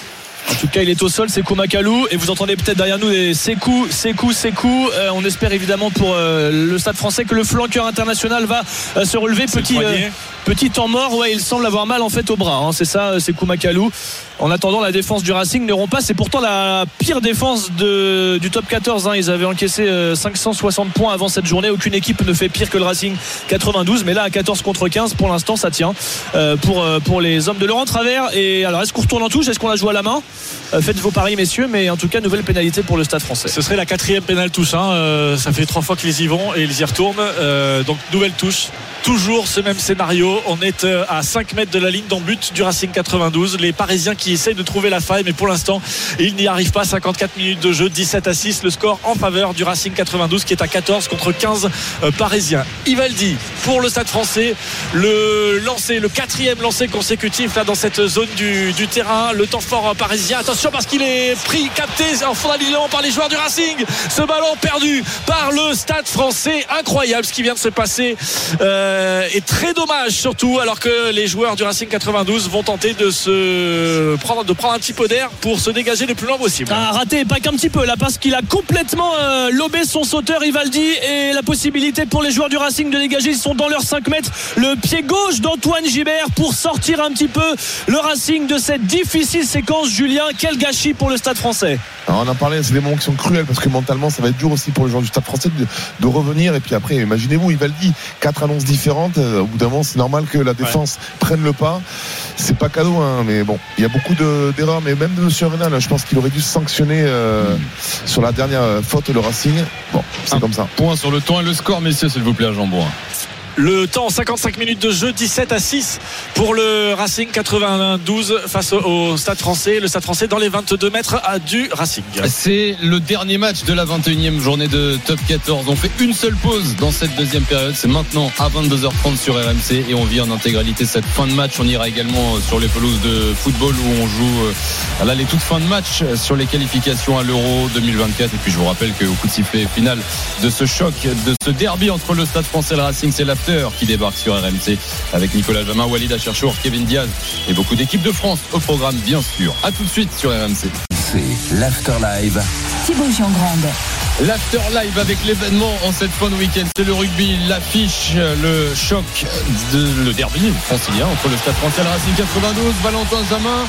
En tout cas, il est au sol, Sekou Makalou, et vous entendez peut-être derrière nous des Sekou, Sekou, Sekou. Euh, on espère évidemment pour euh, le Stade Français que le flanqueur international va euh, se relever. Petit, euh, petit temps mort, ouais, il semble avoir mal en fait au bras. Hein, c'est ça, Sekou Makalou. En attendant, la défense du Racing ne rompt pas. C'est pourtant la pire défense de, du top quatorze. Hein. Ils avaient encaissé euh, cinq cent soixante points avant cette journée. Aucune équipe ne fait pire que le Racing quatre-vingt-douze. Mais là, à quatorze contre quinze, pour l'instant, ça tient euh, pour, euh, pour les hommes de Laurent Travers. Et alors, est-ce qu'on retourne en touche? Est-ce qu'on la joue à la main? euh, Faites vos paris, messieurs. Mais en tout cas, nouvelle pénalité pour le Stade Français. Ce serait la quatrième pénale touche. Hein. Euh, ça fait trois fois qu'ils y vont et ils y retournent. Euh, donc, nouvelle touche. Toujours ce même scénario. On est à cinq mètres de la ligne d'en but du Racing quatre-vingt-douze. Les Parisiens qui essayent de trouver la faille, mais pour l'instant, ils n'y arrivent pas. cinquante-quatre minutes de jeu, dix-sept à six. Le score en faveur du Racing quatre-vingt-douze qui est à quatorze contre quinze euh, Parisiens. Ivaldi pour le Stade Français. Le lancer, le quatrième lancer consécutif là dans cette zone du, du terrain. Le temps fort parisien. Attention parce qu'il est pris, capté en fond d'alignement par les joueurs du Racing. Ce ballon perdu par le Stade Français. Incroyable ce qui vient de se passer. Euh, et très dommage surtout alors que les joueurs du Racing quatre-vingt-douze vont tenter de se prendre, de prendre un petit peu d'air pour se dégager le plus loin possible. Ah, raté, pas qu'un petit peu là parce qu'il a complètement euh, lobé son sauteur Ivaldi et la possibilité pour les joueurs du Racing de dégager. Ils sont dans leurs cinq mètres. Le pied gauche d'Antoine Gibert pour sortir un petit peu le Racing de cette difficile séquence. Julien, quel gâchis pour le Stade Français. Alors on en parlait, c'est des moments qui sont cruels parce que mentalement ça va être dur aussi pour les joueurs du Stade Français de, de revenir. Et puis après, imaginez-vous, Ivaldi, quatre annonces différentes. Au bout d'un moment, c'est normal que la défense ouais. prenne le pas. C'est pas cadeau, hein, mais bon, il y a beaucoup de, d'erreurs. Mais même de M. Renal, je pense qu'il aurait dû se sanctionner euh, mmh. sur la dernière faute, le Racing. Bon, c'est un comme ça. Point sur le temps et le score, messieurs, s'il vous plaît, à Jean Bourrin. Le temps, cinquante-cinq minutes de jeu, dix-sept à six pour le Racing quatre-vingt-douze face au Stade Français. Le Stade Français dans les vingt-deux mètres du Racing. C'est le dernier match de la vingt et unième journée de Top quatorze. On fait une seule pause dans cette deuxième période. C'est maintenant à vingt-deux heures trente sur R M C et on vit en intégralité cette fin de match. On ira également sur les pelouses de football où on joue là les toutes fins de match sur les qualifications à l'Euro deux mille vingt-quatre. Et puis je vous rappelle qu'au coup de sifflet final de ce choc, de ce derby entre le Stade Français et le Racing, c'est l'after qui débarque sur R M C avec Nicolas Jamin, Walid Acharchour, Kevin Diaz et beaucoup d'équipes de France au programme, bien sûr. A tout de suite sur R M C. C'est l'After Live. Thibaut Giangrande. L'After Live avec l'événement en cette fin de week-end, c'est le rugby, l'affiche, le choc, de, le derby francilien entre le Stade Français et le Racing quatre-vingt-douze, Valentin Jamin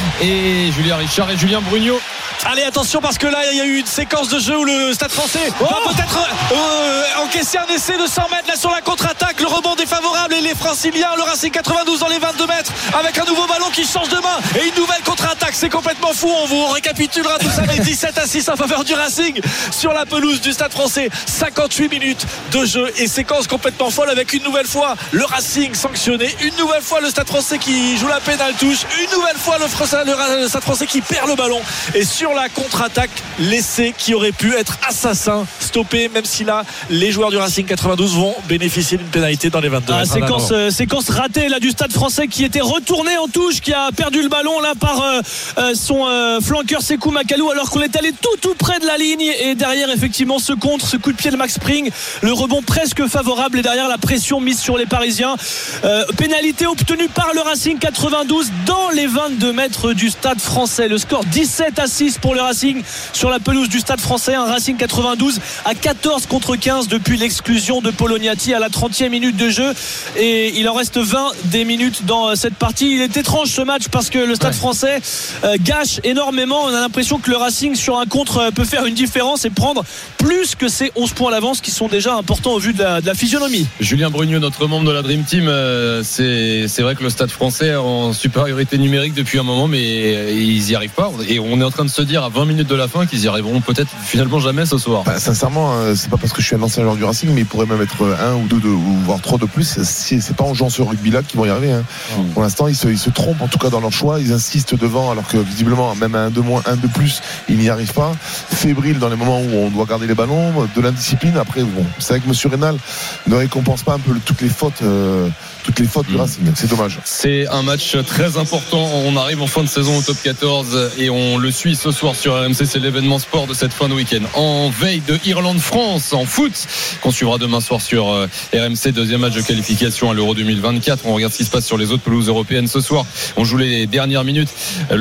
et Julien Richard et Julien Brugnot. Allez, attention parce que là il y a eu une séquence de jeu où le Stade Français oh va peut-être euh, encaisser un essai de cent mètres là sur la contre-attaque. Le rebond défavorable et les franciliens, le Racing quatre-vingt-douze dans les vingt-deux mètres avec un nouveau ballon qui change de main et une nouvelle contre-attaque. C'est complètement fou, on vous récapitulera tout ça, mais dix-sept à six en faveur du Racing sur la pelouse du Stade Français. Cinquante-huit minutes de jeu et séquence complètement folle avec une nouvelle fois le Racing sanctionné, une nouvelle fois le Stade Français qui joue la pénale touche, une nouvelle fois le, le Stade Français qui perd le ballon et sur la contre-attaque, l'essai qui aurait pu être assassin, stoppé, même si là les joueurs du Racing quatre-vingt-douze vont bénéficier d'une pénalité dans les vingt-deux ah, mètres. Séquence, euh, séquence ratée là du Stade Français qui était retourné en touche, qui a perdu le ballon là par euh, euh, son euh, flanqueur Sekou Makalou alors qu'on est allé tout tout près de la ligne et derrière effectivement ce contre, ce coup de pied de Max Spring, le rebond presque favorable et derrière la pression mise sur les Parisiens. Euh, pénalité obtenue par le Racing quatre-vingt-douze dans les vingt-deux mètres du Stade Français. Le score dix-sept à six pour le Racing sur la pelouse du Stade Français. Un Racing quatre-vingt-douze à quatorze contre quinze depuis l'exclusion de Poloniati à la trentième minute de jeu et il en reste vingt des minutes dans cette partie. Il est étrange ce match parce que le Stade ouais. français euh, gâche énormément. On a l'impression que le Racing sur un contre euh, peut faire une différence et prendre plus que ces onze points d'avance qui sont déjà importants au vu de la, de la physionomie. Julien Brugnot, notre membre de la Dream Team, euh, c'est, c'est vrai que le Stade Français est en supériorité numérique depuis un moment mais euh, ils n'y arrivent pas et on est en train de se dire à vingt minutes de la fin qu'ils y arriveront peut-être finalement jamais ce soir. Bah, sincèrement, euh, c'est pas parce que je suis un ancien joueur du Racing, mais il pourrait même être un ou deux, deux ou voire trois de plus. C'est, c'est pas en jouant ce rugby-là qu'ils vont y arriver. Hein. Mmh. Pour l'instant, ils se, ils se trompent en tout cas dans leur choix. Ils insistent devant, alors que visiblement, même un de moins, un de plus, ils n'y arrivent pas. Fébrile dans les moments où on doit garder les ballons, de l'indiscipline. Après, bon, c'est vrai que M. Rénal ne récompense pas un peu toutes les fautes, euh, toutes les fautes mmh. du Racing. C'est dommage. C'est un match très important. On arrive en fin de saison au top quatorze et on le suit ce soir sur R M C. C'est l'événement sport de cette fin de week-end. En veille de Irlande-France en foot, qu'on suivra demain soir sur R M C, deuxième match de qualification à l'Euro deux mille vingt-quatre. On regarde ce qui se passe sur les autres pelouses européennes ce soir. On joue les dernières minutes. Le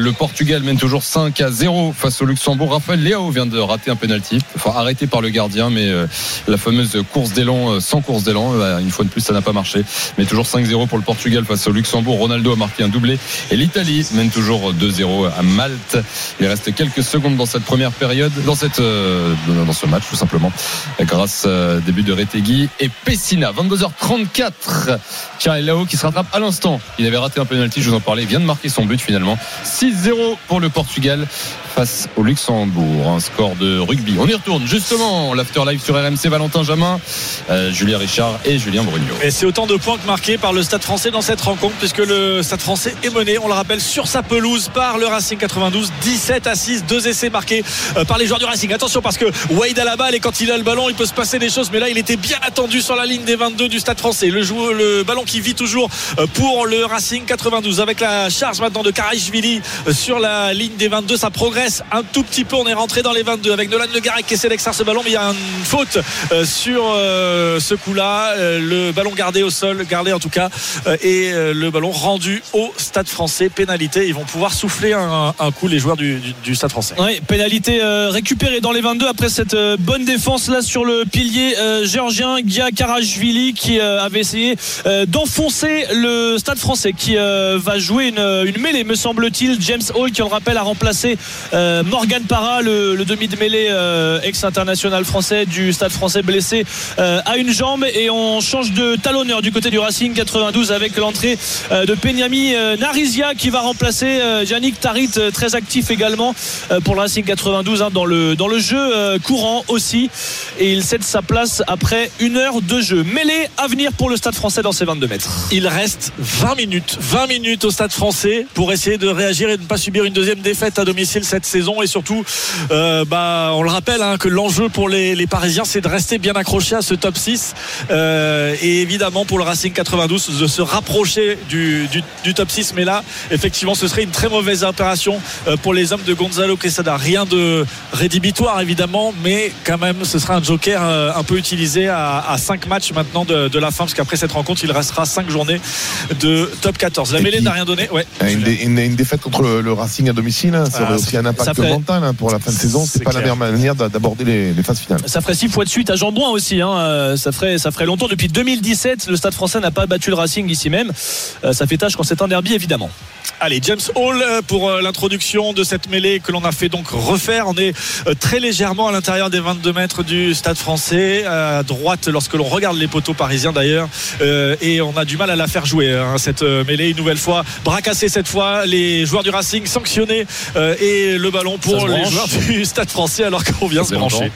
le Portugal mène toujours cinq à zéro face au Luxembourg. Raphaël Leao vient de rater un penalty, enfin arrêté par le gardien, mais euh, la fameuse course d'élan euh, sans course d'élan, euh, une fois de plus ça n'a pas marché, mais toujours cinq zéro pour le Portugal face au Luxembourg. Ronaldo a marqué un doublé et l'Italie mène toujours deux zéro à Malte. Il reste quelques secondes dans cette première période, dans cette euh, dans ce match tout simplement, grâce euh, début de Retegui et Pessina. Vingt-deux heures trente-quatre, Tiens, Leao qui se rattrape à l'instant, il avait raté un penalty, je vous en parlais, il vient de marquer son but finalement. Six zéro pour le Portugal face au Luxembourg, un score de rugby. On y retourne justement, l'after live sur R M C. Valentin Jamin, euh, Julien Richard et Julien Brugno. Et c'est autant de points que marqués par le Stade Français dans cette rencontre, puisque le Stade Français est mené, on le rappelle, sur sa pelouse par le Racing quatre-vingt-douze, dix-sept à six, deux essais marqués par les joueurs du Racing. Attention parce que Wade a la balle et quand il a le ballon il peut se passer des choses, mais là il était bien attendu sur la ligne des vingt-deux du Stade Français. Le, jou- le ballon qui vit toujours pour le Racing quatre-vingt-douze avec la charge maintenant de Karajvili sur la ligne des vingt-deux. Ça progresse un tout petit peu, on est rentré dans les vingt-deux avec Nolan Le Garec qui essaie d'extraire ce ballon, mais il y a une faute sur ce coup-là. Le ballon gardé au sol, gardé en tout cas, et le ballon rendu au Stade Français. Pénalité, ils vont pouvoir souffler un, un coup les joueurs du, du, du Stade Français. Oui, pénalité euh, récupérée dans les vingt-deux après cette euh, bonne défense là sur le pilier euh, géorgien Gia Karajvili qui euh, avait essayé euh, d'enfoncer le Stade Français, qui euh, va jouer une, une mêlée me semble-t-il. James Hall qui on le rappelle a remplacé euh, Morgan Parra, le, le demi de mêlée euh, ex-international français du Stade Français, blessé euh, à une jambe, et on change de talonneur du côté du Racing quatre-vingt-douze avec l'entrée euh, de Penyami euh, Narizia qui va remplacer euh, Yannick Tarit, euh, très actif également euh, pour le Racing quatre-vingt-douze hein, dans, le, dans le jeu euh, courant aussi, et il cède sa place après une heure de jeu. Mêlée à venir pour le Stade Français dans ses vingt-deux mètres. Il reste vingt minutes vingt minutes au Stade Français pour essayer de réagir et de ne pas subir une deuxième défaite à domicile cette saison, et surtout euh, bah, on le rappelle hein, que l'enjeu pour les, les Parisiens c'est de rester bien accroché à ce top six, euh, et évidemment pour le Racing quatre-vingt-douze de se rapprocher du, du, du top six, mais là effectivement ce serait une très mauvaise opération euh, pour les hommes de Gonzalo Quesada. Rien de rédhibitoire évidemment, mais quand même ce sera un joker euh, un peu utilisé à, à cinq matchs maintenant de, de la fin, parce qu'après cette rencontre il restera cinq journées de top quatorze. La mêlée n'a rien donné. Ouais, une, dé, une, une défaite contre le, le Racing à domicile, hein, ça aurait ah, aussi un impact ferait... mental hein, pour la fin de saison. C'est, c'est pas clair. La meilleure manière d'aborder les, les phases finales. Ça ferait six fois de suite à Jean-Bouin aussi hein. ça, ferait, ça ferait longtemps. Depuis deux mille dix-sept le Stade Français n'a pas battu le Racing ici même. Ça fait tâche quand c'est un derby évidemment. Allez, James Hall pour l'introduction de cette mêlée que l'on a fait donc refaire. On est très légèrement à l'intérieur des vingt-deux mètres du Stade Français, à droite lorsque l'on regarde les poteaux parisiens d'ailleurs, et on a du mal à la faire jouer hein, cette mêlée. Une nouvelle fois bras cassés, cette fois les joueurs du Racing sanctionnés, et le ballon pour les joueurs du Stade Français alors qu'on vient se brancher.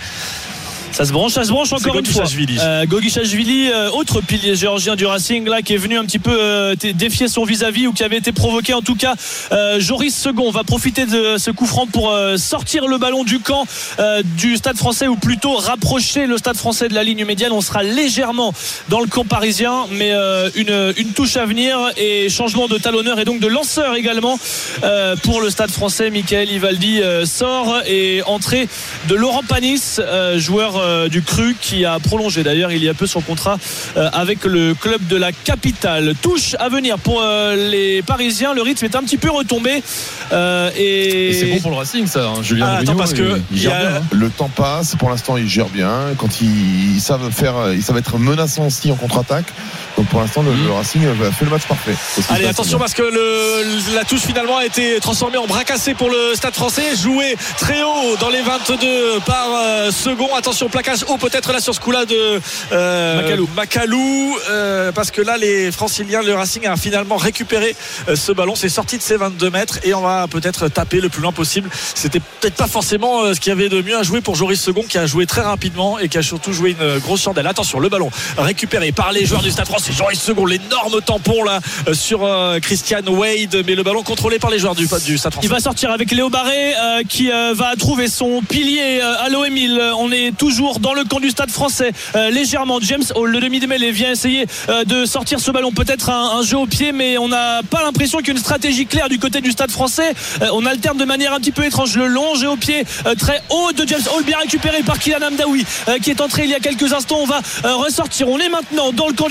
Ça se branche, ça se branche encore une fois. Euh, Gogichashvili, euh, autre pilier géorgien du Racing, là, qui est venu un petit peu euh, défier son vis-à-vis, ou qui avait été provoqué. En tout cas, euh, Joris Second va profiter de ce coup franc pour euh, sortir le ballon du camp euh, du Stade Français, ou plutôt rapprocher le Stade Français de la ligne médiane. On sera légèrement dans le camp parisien, mais euh, une, une touche à venir, et changement de talonneur et donc de lanceur également euh, pour le Stade Français. Michael Ivaldi euh, sort, et entrée de Laurent Panis, euh, joueur du Cru, qui a prolongé d'ailleurs il y a peu son contrat avec le club de la capitale. Touche à venir pour les Parisiens. Le rythme est un petit peu retombé, euh, et... et c'est bon pour le Racing ça hein, Julien ah, attends, parce que il, il gère a... bien, hein. Le temps passe, pour l'instant il gère bien. Quand ils, ils savent faire, ils savent être menaçants aussi en contre-attaque. Donc pour l'instant le, mmh. le Racing a fait le match parfait. Allez attention bien, parce que le, la touche finalement a été transformée en bras cassé pour le Stade Français, joué très haut dans les vingt-deux par euh, Second. Attention, plaquage haut peut-être là sur ce coup là de euh, Macalou, Macalou euh, parce que là les Franciliens, le Racing a finalement récupéré euh, ce ballon, c'est sorti de ses vingt-deux mètres, et on va peut-être taper le plus loin possible. C'était peut-être pas forcément euh, ce qu'il y avait de mieux à jouer pour Joris Second, qui a joué très rapidement et qui a surtout joué une euh, grosse chandelle. Attention, le ballon récupéré par les joueurs du Stade Français. Joris Second, l'énorme tampon là euh, sur euh, Christian Wade, mais le ballon contrôlé par les joueurs du, du Stade Français. Il va sortir avec Léo Barré euh, qui euh, va trouver son pilier euh, à l'O M I. On est toujours dans le camp du Stade Français, euh, légèrement. James Hall, le demi de mêlée, vient essayer euh, de sortir ce ballon, peut-être un, un jeu au pied, mais on n'a pas l'impression qu'il y a une stratégie claire du côté du Stade Français. euh, on alterne de manière un petit peu étrange le long jeu au pied euh, très haut de James Hall, bien récupéré par Kylian Amdaoui, euh, qui est entré il y a quelques instants. On va euh, ressortir, on est maintenant dans le camp du Racing.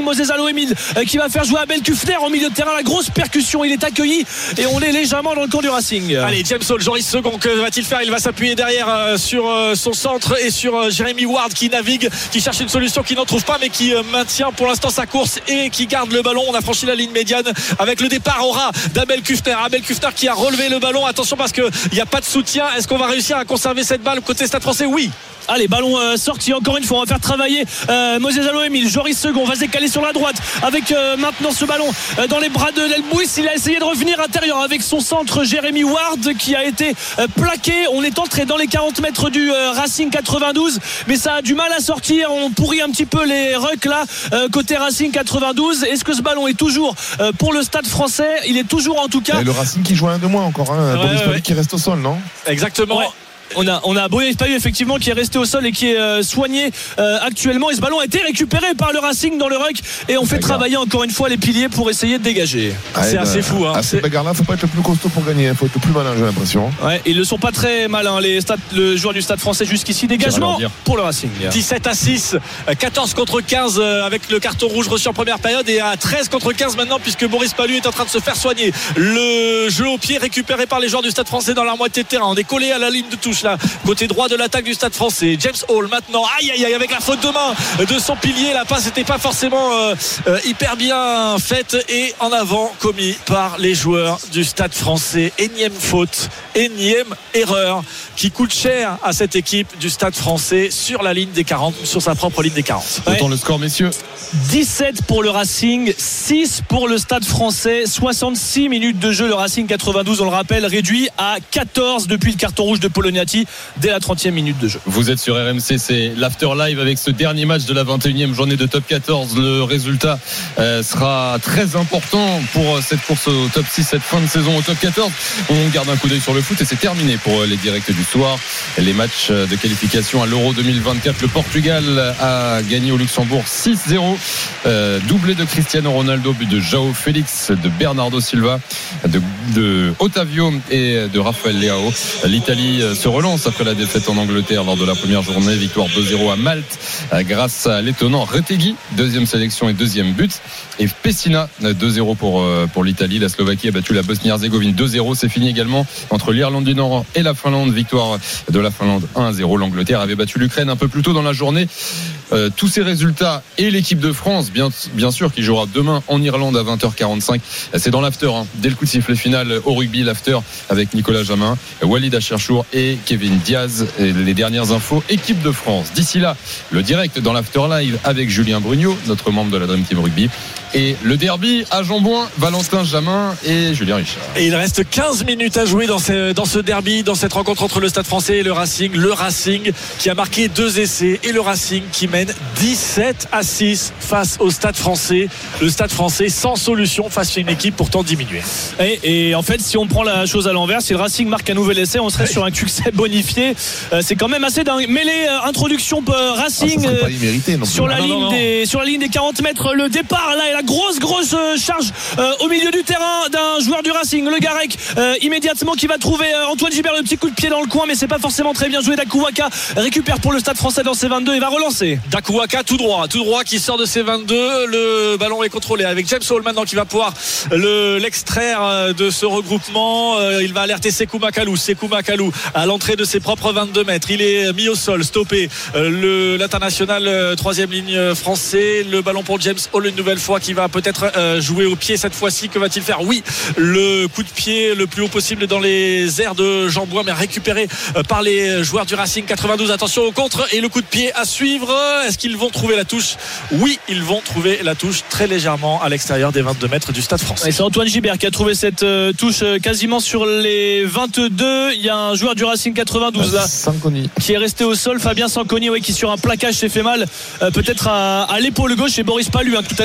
Moses Aloemid qui va faire jouer Abel Kufner en milieu de terrain. La grosse percussion, il est accueilli et on est légèrement dans le camp du Racing. Allez, James Hall, Joris Second, que va-t-il faire? Il va s'appuyer derrière euh, sur euh, son centre et sur euh, Jeremy Ward qui navigue, qui cherche une solution, qui n'en trouve pas, mais qui euh, maintient pour l'instant sa course et qui garde le ballon. On a franchi la ligne médiane avec le départ au ras d'Abel Kufner. Abel Kufner qui a relevé le ballon. Attention parce qu'il n'y a pas de soutien. Est-ce qu'on va réussir à conserver cette balle côté Stade Français? Oui. Allez, ballon euh, sorti encore une fois. On va faire travailler euh, Moses Aloemid. Joris Second va se décaler sur la droite avec euh, maintenant ce ballon euh, dans les bras de El Bouis. Il a essayé de revenir intérieur avec son centre Jeremy Ward qui a été euh, plaqué. On est entré dans les quarante mètres du euh, Racing quatre-vingt-douze, mais ça a du mal à sortir. On pourrit un petit peu les rucks là euh, côté Racing quatre-vingt-douze. Est-ce que ce ballon est toujours euh, pour le Stade Français? Il est toujours en tout cas. Et le Racing qui joue un de moins encore, hein. Ouais, Boris ouais, ouais. qui reste au sol, non? Exactement. Ouais. On a, on a Boris Payu effectivement qui est resté au sol et qui est euh, soigné euh, actuellement, et ce ballon a été récupéré par le Racing dans le ruck et on fait Bagarre. travailler encore une fois les piliers pour essayer de dégager. Ah, c'est bah, assez fou hein. À ces bagarres-là, faut pas être le plus costaud pour gagner, faut être le plus malin, j'ai l'impression. Ouais, ils ne sont pas très malins les stades, le joueur du Stade Français jusqu'ici. Dégagement pour le Racing. dix-sept à six, quatorze contre quinze avec le carton rouge reçu en première période, et à treize contre quinze maintenant puisque Boris Palu est en train de se faire soigner. Le jeu au pied récupéré par les joueurs du Stade Français dans la moitié de terrain. On est collé à la ligne de touche là, côté droit de l'attaque du Stade Français. James Hall maintenant, aïe aïe aïe, avec la faute de main de son pilier. La passe n'était pas forcément euh, euh, hyper bien faite et en avant commis par les joueurs du Stade Français. Énième faute, énième erreur qui coûte cher à cette équipe du Stade Français sur la ligne des quarante, sur sa propre ligne des quarante. Ouais. Autant le score, messieurs. dix-sept pour le Racing, six pour le Stade Français. Soixante-six minutes de jeu. Le Racing quatre-vingt-douze, on le rappelle, réduit à quatorze depuis le carton rouge de Poloniati dès la trentième minute de jeu. Vous êtes sur R M C, c'est l'After Live avec ce dernier match de la vingt et unième journée de Top quatorze. Le résultat euh, sera très important pour cette course au Top six, cette fin de saison au Top quatorze. On garde un coup d'œil sur le foot et c'est terminé pour les directs du soir. Les matchs de qualification à l'Euro deux mille vingt-quatre. Le Portugal a gagné au Luxembourg six zéro. Euh, doublé de Cristiano Ronaldo, but de João Félix, de Bernardo Silva, de, de Otavio et de Rafael Leao. L'Italie se relance après la défaite en Angleterre lors de la première journée. Victoire deux zéro à Malte grâce à l'étonnant Retegui, deuxième sélection et deuxième but. Et Pessina, deux zéro pour, pour l'Italie. La Slovaquie a battu la Bosnie-Herzégovine deux zéro. C'est fini également entre l'Irlande du Nord et la Finlande. Victoire de la Finlande un zéro. L'Angleterre avait battu l'Ukraine un peu plus tôt dans la journée. Euh, tous ces résultats et l'équipe de France, bien, bien sûr, qui jouera demain en Irlande à vingt heures quarante-cinq. C'est dans l'after, hein. Dès le coup de sifflet final au rugby, l'after avec Nicolas Jamin, Walid Acharchour et Kevin Diaz. Et les dernières infos, équipe de France. D'ici là, le direct dans l'after live avec Julien Brugnot, notre membre de la Dream Team Rugby. Et le derby à Jambouin, Valentin Jamin et Julien Richard. Et il reste quinze minutes à jouer dans ce, dans ce derby, dans cette rencontre entre le Stade Français et le Racing. Le Racing qui a marqué deux essais et le Racing qui mène dix-sept à six face au Stade Français. Le Stade Français sans solution face à une équipe pourtant diminuée. Et, et en fait, si on prend la chose à l'envers, si le Racing marque un nouvel essai, on serait ouais. sur un succès bonifié. Euh, c'est quand même assez dingue. Mêlée euh, introduction euh, Racing ah, pas immérité, non sur, la non, ligne non, non. Des, sur la ligne des quarante mètres. Le départ là et la grosse grosse charge euh, au milieu du terrain d'un joueur du Racing, le Garec, euh, immédiatement qui va trouver euh, Antoine Gibert, le petit coup de pied dans le coin, mais c'est pas forcément très bien joué. Dakuwaka récupère pour le Stade Français dans ses vingt-deux et va relancer. Dakuwaka tout droit, tout droit qui sort de ses vingt-deux. Le ballon est contrôlé avec James Hall maintenant qui va pouvoir le, l'extraire de ce regroupement. Il va alerter Sekou Makalou. Sekou Makalou à l'entrée de ses propres vingt-deux mètres. Il est mis au sol, stoppé. Le, l'international troisième ligne français. Le ballon pour James Hall une nouvelle fois qui va peut-être jouer au pied cette fois-ci. Que va-t-il faire? Oui, le coup de pied le plus haut possible dans les airs de Jambouin, mais récupéré par les joueurs du Racing quatre-vingt-douze. Attention au contre et le coup de pied à suivre. Est-ce qu'ils vont trouver la touche? Oui, ils vont trouver la touche très légèrement à l'extérieur des vingt-deux mètres du Stade Français. Et c'est Antoine Gibert qui a trouvé cette euh, touche euh, quasiment sur les vingt-deux. Il y a un joueur du Racing quatre-vingt-douze là Sanconi qui est resté au sol, Fabien Sanconi, ouais, qui sur un plaquage s'est fait mal euh, peut-être à, à l'épaule gauche, et Boris Palu hein, tout à l'heure qui était au sol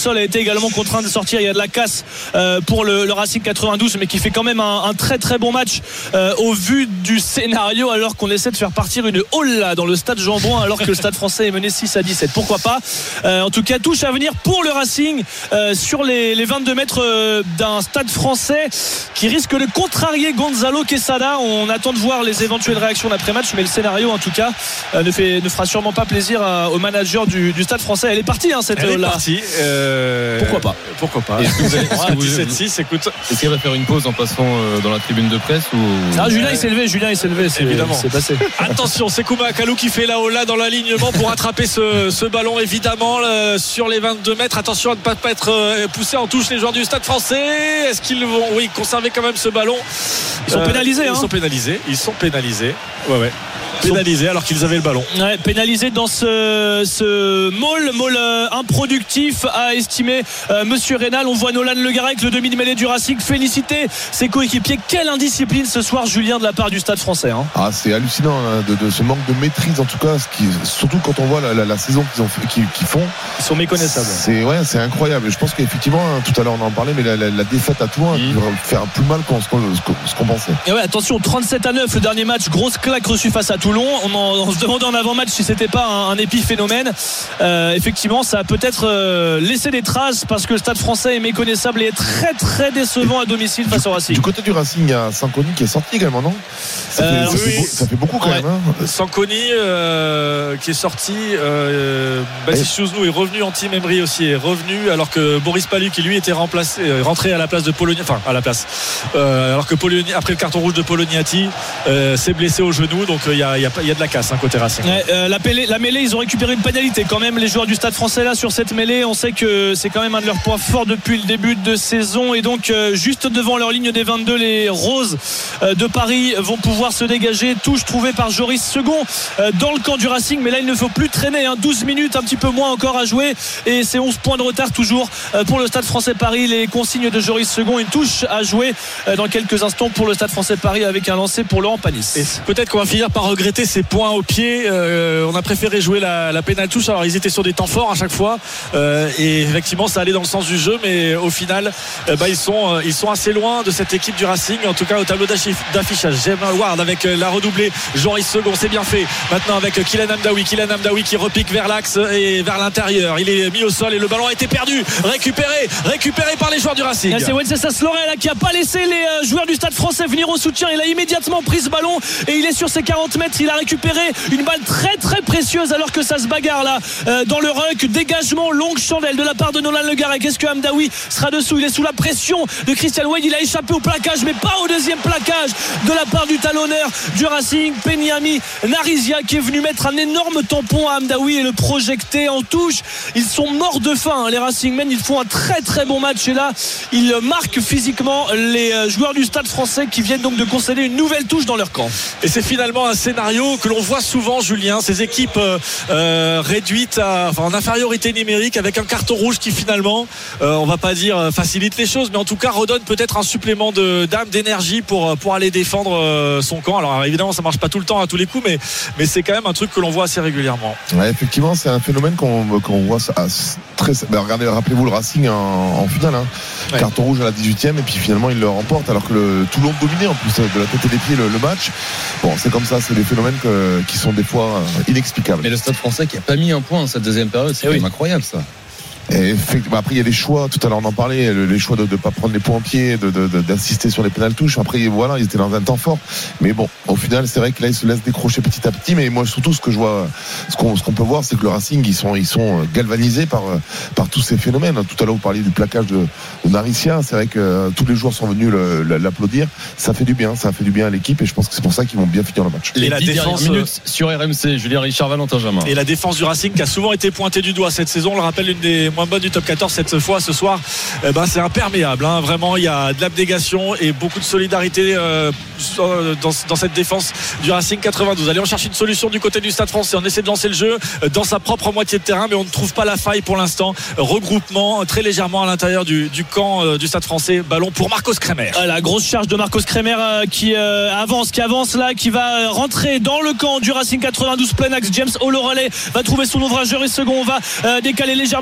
Miossol a été également contraint de sortir. Il y a de la casse euh, pour le, le Racing quatre-vingt-douze, mais qui fait quand même un, un très très bon match euh, au vu du scénario, alors qu'on essaie de faire partir une holla dans le stade Jean-Bouin alors que le Stade Français est mené six à dix-sept. Pourquoi pas. euh, En tout cas, touche à venir pour le Racing euh, sur les, les vingt-deux mètres euh, d'un Stade Français qui risque de contrarier Gonzalo Quesada. On attend de voir les éventuelles réactions d'après-match, mais le scénario en tout cas euh, ne, fait, ne fera sûrement pas plaisir à, au manager du, du Stade Français. Elle est partie hein, cette Elle là. est partie. Euh... Pourquoi pas. Pourquoi pas. Est-ce que vous allez, est-ce que vous, dix-sept six, écoute. Est-ce qu'elle va faire une pause en passant euh, dans la tribune de presse ou... Ah, Julien il s'est levé, Julien il s'est levé, c'est, évidemment. c'est passé. Attention, c'est Kouma Akalou qui fait là haut là dans l'alignement pour attraper ce, ce ballon évidemment euh, sur les vingt-deux mètres. Attention à ne pas, pas être euh, poussé en touche les joueurs du Stade Français. Est-ce qu'ils vont oui conserver quand même ce ballon? Ils sont euh, pénalisés. Ils hein. sont pénalisés. Ils sont pénalisés. Ouais ouais. Pénalisés alors qu'ils avaient le ballon. Ouais, pénalisés dans ce, ce maul, maul euh, improductif a estimé euh, Monsieur Rénal. On voit Nolan Le Garec, le demi-mêlée du Racing, féliciter ses coéquipiers. Quelle indiscipline ce soir, Julien, de la part du Stade Français. Hein. Ah, c'est hallucinant hein, de, de ce manque de maîtrise en tout cas, ce qui, surtout quand on voit la, la, la saison qu'ils, ont fait, qu'ils, qu'ils font. Ils sont méconnaissables. C'est, ouais, c'est incroyable. Je pense qu'effectivement, hein, tout à l'heure on en parlait, mais la, la, la défaite à Tours mmh. va faire plus mal qu'on ce qu'on, ce qu'on pensait. Et ouais, attention, trente-sept à neuf le dernier match, grosse claque reçue face à Toulon. On en On se demandait en avant-match si c'était pas un, un épiphénomène. Euh, effectivement, ça a peut-être euh, laissé des traces parce que le Stade Français est méconnaissable et est très très décevant à domicile face du, au Racing. Du côté du Racing, il y a Sanconi qui est sorti également, non? Ça, euh, fait, ça, oui. fait, ça fait beaucoup quand ouais. même. Hein. Sanconi euh, qui est sorti. Euh, Baptiste Chouznou est revenu. Anti Memri aussi est revenu, alors que Boris Palu qui lui était remplacé, rentré à la place de Poloni, enfin à la place. Euh, alors que Poloni, après le carton rouge de Poloniati, euh, s'est blessé au genou, donc il euh, y, a, y, a, y a de la casse. Hein, côté Racing. Ouais, euh, la, mêlée, la mêlée, ils ont récupéré une pénalité quand même, les joueurs du Stade Français là sur cette mêlée. On sait que c'est quand même un de leurs points forts depuis le début de saison, et donc euh, juste devant leur ligne des vingt-deux, les Roses euh, de Paris vont pouvoir se dégager. Touche trouvée par Joris Second euh, dans le camp du Racing, mais là il ne faut plus traîner hein. douze minutes, un petit peu moins encore à jouer, et c'est onze points de retard toujours euh, pour le Stade Français Paris. Les consignes de Joris Second, une touche à jouer euh, dans quelques instants pour le Stade Français Paris avec un lancer pour Laurent Panis. Et peut-être qu'on va finir par regretter ces points au pied. Euh, on a préféré jouer la, la pénale touche. Alors ils étaient sur des temps forts à chaque fois, euh, et effectivement ça allait dans le sens du jeu, mais au final euh, bah, ils, sont, euh, ils sont assez loin de cette équipe du Racing, en tout cas au tableau d'affichage. Jamal Ward avec euh, la redoublée Joris Second, c'est bien fait maintenant avec euh, Kylian Amdaoui Kylian Amdaoui qui repique vers l'axe et vers l'intérieur. Il est mis au sol et le ballon a été perdu, récupéré récupéré par les joueurs du Racing. Là, c'est Wenceslas Lorel qui a pas laissé les euh, joueurs du Stade Français venir au soutien. Il a immédiatement pris ce ballon et il est sur ses quarante mètres. Il a récupéré une balle très très précieuse alors que ça se bagarre là euh, dans le ruck. Dégagement, longue chandelle de la part de Nolan Le Garec. Est-ce que Amdaoui sera dessous? Il est sous la pression de Christian Wade. Il a échappé au plaquage, mais pas au deuxième plaquage de la part du talonneur du Racing, Penyami Narizia, qui est venu mettre un énorme tampon à Amdaoui et le projeter en touche. Ils sont morts de faim hein, les Racingmen. Ils font un très très bon match et là ils marquent physiquement les joueurs du Stade Français qui viennent donc de concéder une nouvelle touche dans leur camp. Et c'est finalement un scénario que l'on voit souvent, Julien, ces équipes euh, réduites à, enfin, en infériorité numérique avec un carton rouge qui finalement euh, on va pas dire facilite les choses, mais en tout cas redonne peut-être un supplément de, d'âme, d'énergie pour, pour aller défendre euh, son camp. Alors évidemment ça marche pas tout le temps à tous les coups, mais, mais c'est quand même un truc que l'on voit assez régulièrement. Ouais, effectivement c'est un phénomène qu'on, qu'on voit très, bah, regardez, rappelez-vous le Racing en, en finale hein. Ouais. Carton rouge à la dix-huitième et puis finalement il le remporte alors que le Toulon dominait en plus de la tête et des pieds le, le match. Bon, c'est comme ça, c'est des phénomènes que, qui sont des fois inexplicables. Mais le Stade Français qui a pas mis un point dans cette deuxième période, c'est oui. quand même incroyable ça. Et effectivement, après il y a des choix, tout à l'heure on en parlait, les choix de ne pas prendre les points en pied, de, de, de, d'insister sur les pénales touches. Après voilà, ils étaient dans un temps fort, mais bon, au final c'est vrai que là ils se laissent décrocher petit à petit. Mais moi surtout ce que je vois, ce qu'on, ce qu'on peut voir, c'est que le Racing ils sont, ils sont galvanisés par, par tous ces phénomènes. Tout à l'heure vous parliez du plaquage de, de Narizia, c'est vrai que euh, tous les joueurs sont venus le, le, l'applaudir. Ça fait du bien, ça fait du bien à l'équipe et je pense que c'est pour ça qu'ils vont bien finir le match. Les et la défense minutes sur R M C, Julien Richard, Valentin Jamin. Et la défense du Racing qui a souvent été pointée du doigt cette saison, on le rappelle, une des moins bonnes du top quatorze cette fois ce soir. Eh ben, c'est imperméable hein. Vraiment il y a de l'abnégation et beaucoup de solidarité euh, dans, dans cette défense du Racing quatre-vingt-douze. Allez, on cherche une solution du côté du Stade Français, on essaie de lancer le jeu dans sa propre moitié de terrain, mais on ne trouve pas la faille pour l'instant. Regroupement très légèrement à l'intérieur du, du camp euh, du Stade Français. Ballon pour Marcos Kremer. Ah, la grosse charge de Marcos Kremer euh, qui euh, avance qui avance là, qui va rentrer dans le camp du Racing quatre-vingt-douze plein axe. James O'Loreley va trouver son ouvrageur et second. On va euh, décaler légèrement sur la droite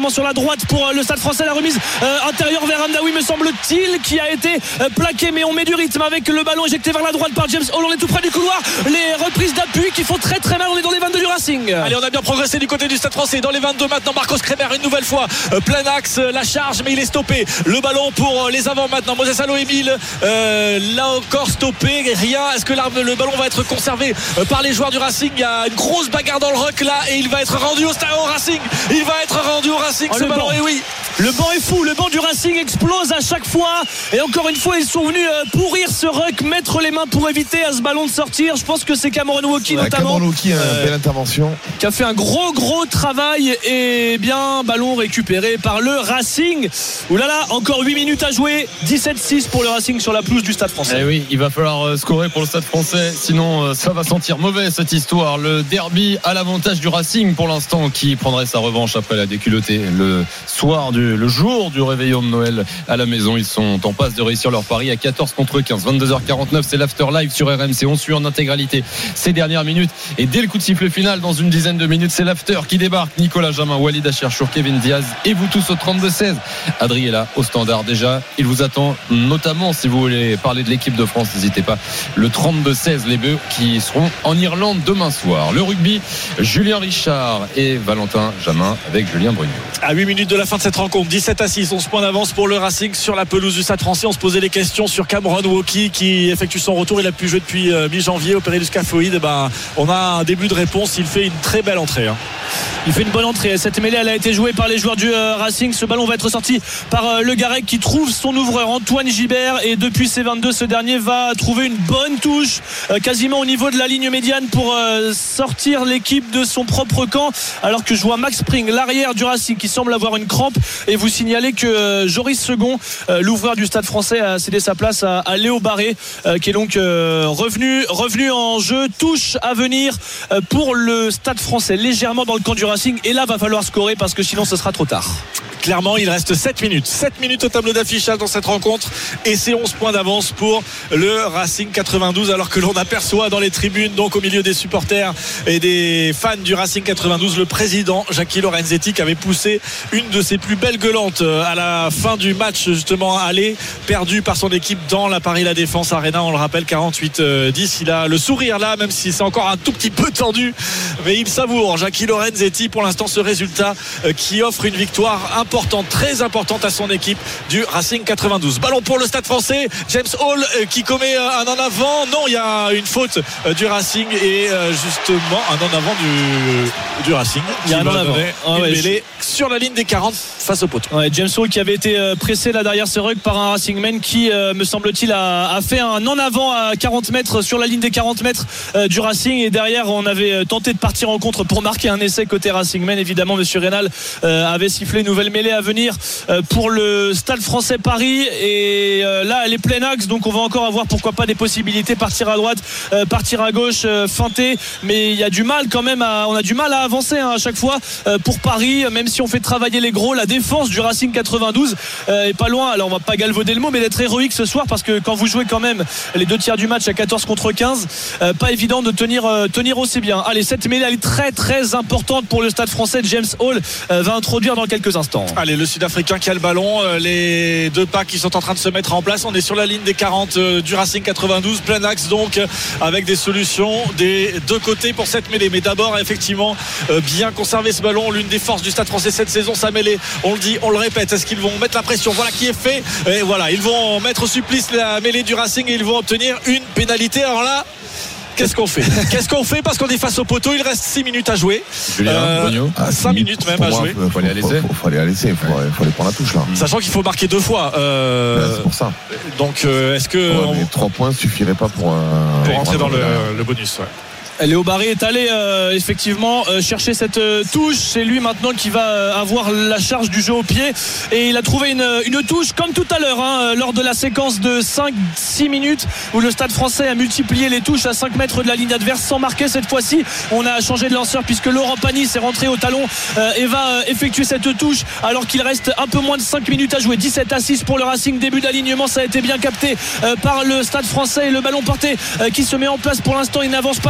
droite pour le Stade Français. La remise euh, intérieure vers Hamdaoui, me semble-t-il, qui a été euh, plaqué, mais on met du rythme avec le ballon éjecté vers la droite par James Hall. On est tout près du couloir. Les reprises d'appui qui font très très mal. On est dans les vingt-deux du Racing. Allez, on a bien progressé du côté du Stade Français. Dans les vingt-deux maintenant, Marcos Kremer une nouvelle fois euh, plein axe, euh, la charge, mais il est stoppé. Le ballon pour euh, les avants maintenant. Moses Allo-Émile euh, là encore stoppé. Rien. Est-ce que le ballon va être conservé euh, par les joueurs du Racing? Il y a une grosse bagarre dans le ruck là et il va être rendu au Stade au Racing. Il va être rendu au Racing oh, ce ballon. Et oui. Le banc est fou, le banc du Racing explose à chaque fois et encore une fois ils sont venus pourrir ce ruck, mettre les mains pour éviter à ce ballon de sortir. Je pense que c'est Cameron Woki ouais, notamment Cameron Woki, euh, une belle intervention qui a fait un gros gros travail et bien ballon récupéré par le Racing. Oulala, encore huit minutes à jouer, dix-sept six pour le Racing sur la pelouse du Stade Français. Eh oui, il va falloir scorer pour le Stade Français, sinon ça va sentir mauvais cette histoire. Le derby à l'avantage du Racing pour l'instant, qui prendrait sa revanche après la déculottée le soir du le jour du réveillon de Noël à la maison. Ils sont en passe de réussir leur pari à quatorze contre quinze. vingt-deux heures quarante-neuf, c'est l'after live sur R M C. On suit en intégralité ces dernières minutes et dès le coup de sifflet final dans une dizaine de minutes, c'est l'after qui débarque. Nicolas Jamin, Walid Acharchour, Kevin Diaz et vous tous au trente-deux seize. Adrien est là au standard déjà. Il vous attend notamment si vous voulez parler de l'équipe de France, n'hésitez pas. Le trente-deux seize, les Bleus qui seront en Irlande demain soir. Le rugby, Julien Richard et Valentin Jamin avec Julien Brugnot. À huit minutes de la fin de cette rencontre, dix-sept à six, onze points d'avance pour le Racing sur la pelouse du Stade Français. On se posait les questions sur Cameron Woki qui effectue son retour. Il a pu jouer depuis euh, mi-janvier opéré du scaphoïde. Ben, on a un début de réponse. Il fait une très belle entrée. Hein. Il fait une bonne entrée. Cette mêlée, elle a été jouée par les joueurs du euh, Racing. Ce ballon va être sorti par euh, Le Garec qui trouve son ouvreur Antoine Gibert. Et depuis ses vingt-deux, ce dernier va trouver une bonne touche euh, quasiment au niveau de la ligne médiane pour euh, sortir l'équipe de son propre camp. Alors que je vois Max Spring, l'arrière du Racing, qui semble avoir une crampe. Et vous signalez que euh, Joris Second, euh, l'ouvreur du Stade Français, a cédé sa place à, à Léo Barré, euh, qui est donc euh, revenu, revenu en jeu. Touche à venir euh, pour le Stade Français, légèrement dans le camp du Racing. Et là, va falloir scorer parce que sinon, ce sera trop tard. Clairement, il reste sept minutes. sept minutes au tableau d'affichage dans cette rencontre. Et c'est onze points d'avance pour le Racing quatre-vingt-douze. Alors que l'on aperçoit dans les tribunes, donc au milieu des supporters et des fans du Racing quatre-vingt-douze, le président Jackie Lorenzetti qui avait poussé une de ses plus belles gueulantes à la fin du match, justement aller, perdu par son équipe dans la Paris La Défense Arena. On le rappelle, quarante-huit dix. Il a le sourire là, même si c'est encore un tout petit peu tendu. Mais il savoure, Jackie Lorenzetti, pour l'instant, ce résultat qui offre une victoire importante. Importante, très importante à son équipe du Racing quatre-vingt-douze. Ballon pour le Stade Français, James Hall euh, qui commet un en avant. Non, il y a une faute euh, du Racing et euh, justement un en avant du, du Racing. Il y a un en avant. Ah ouais, je... sur la ligne des quarante face au poteau. Ouais, James Hall qui avait été euh, pressé là derrière ce ruck par un Racingman qui, euh, me semble-t-il, a, a fait un en avant à quarante mètres sur la ligne des quarante mètres euh, du Racing. Et derrière, on avait tenté de partir en contre pour marquer un essai côté Racingman. Évidemment, Monsieur Rénal euh, avait sifflé une nouvelle mêlée à venir pour le Stade Français Paris et là elle est plein axe, donc on va encore avoir pourquoi pas des possibilités, partir à droite, partir à gauche, feinter, mais il y a du mal quand même à, on a du mal à avancer hein, à chaque fois pour Paris, même si on fait travailler les gros. La défense du Racing quatre-vingt-douze est pas loin, alors on va pas galvauder le mot, mais d'être héroïque ce soir, parce que quand vous jouez quand même les deux tiers du match à quatorze contre quinze, pas évident de tenir, tenir aussi bien. Allez, cette mêlée elle est très très importante pour le Stade Français. James Hall va introduire dans quelques instants. Allez, le Sud-Africain qui a le ballon, les deux packs qui sont en train de se mettre en place. On est sur la ligne des quarante du Racing quatre-vingt-douze, plein axe donc, avec des solutions des deux côtés pour cette mêlée. Mais d'abord, effectivement, bien conserver ce ballon. L'une des forces du Stade Français cette saison, sa mêlée. On le dit, on le répète. Est-ce qu'ils vont mettre la pression? Voilà qui est fait. Et voilà, ils vont mettre au supplice la mêlée du Racing et ils vont obtenir une pénalité. Alors là, qu'est-ce qu'on fait Qu'est-ce qu'on fait Parce qu'on est face au poteau, il reste six minutes à jouer. Julien, euh, ah, cinq minutes même à moi, jouer. Il faut aller à l'essai. Il faut aller à l'essai, il faut, ouais. faut aller prendre la touche là. Sachant qu'il faut marquer deux fois. Euh, ouais, c'est pour ça. Donc euh, est-ce que ouais, on... les trois points suffirait pas pour, euh, pour rentrer dans le, le bonus ouais. Léo Barré est allé euh, effectivement euh, chercher cette euh, touche. C'est lui maintenant qui va euh, avoir la charge du jeu au pied. Et il a trouvé une, une touche comme tout à l'heure hein, lors de la séquence de cinq six minutes où le Stade Français a multiplié les touches à cinq mètres de la ligne adverse sans marquer. Cette fois-ci, on a changé de lanceur puisque Laurent Pagny s'est rentré au talon euh, et va euh, effectuer cette touche alors qu'il reste un peu moins de cinq minutes à jouer. Dix-sept à six pour le Racing. Début d'alignement, ça a été bien capté euh, par le Stade Français et le ballon porté euh, qui se met en place. Pour l'instant, il n'avance pas. Maintenant, il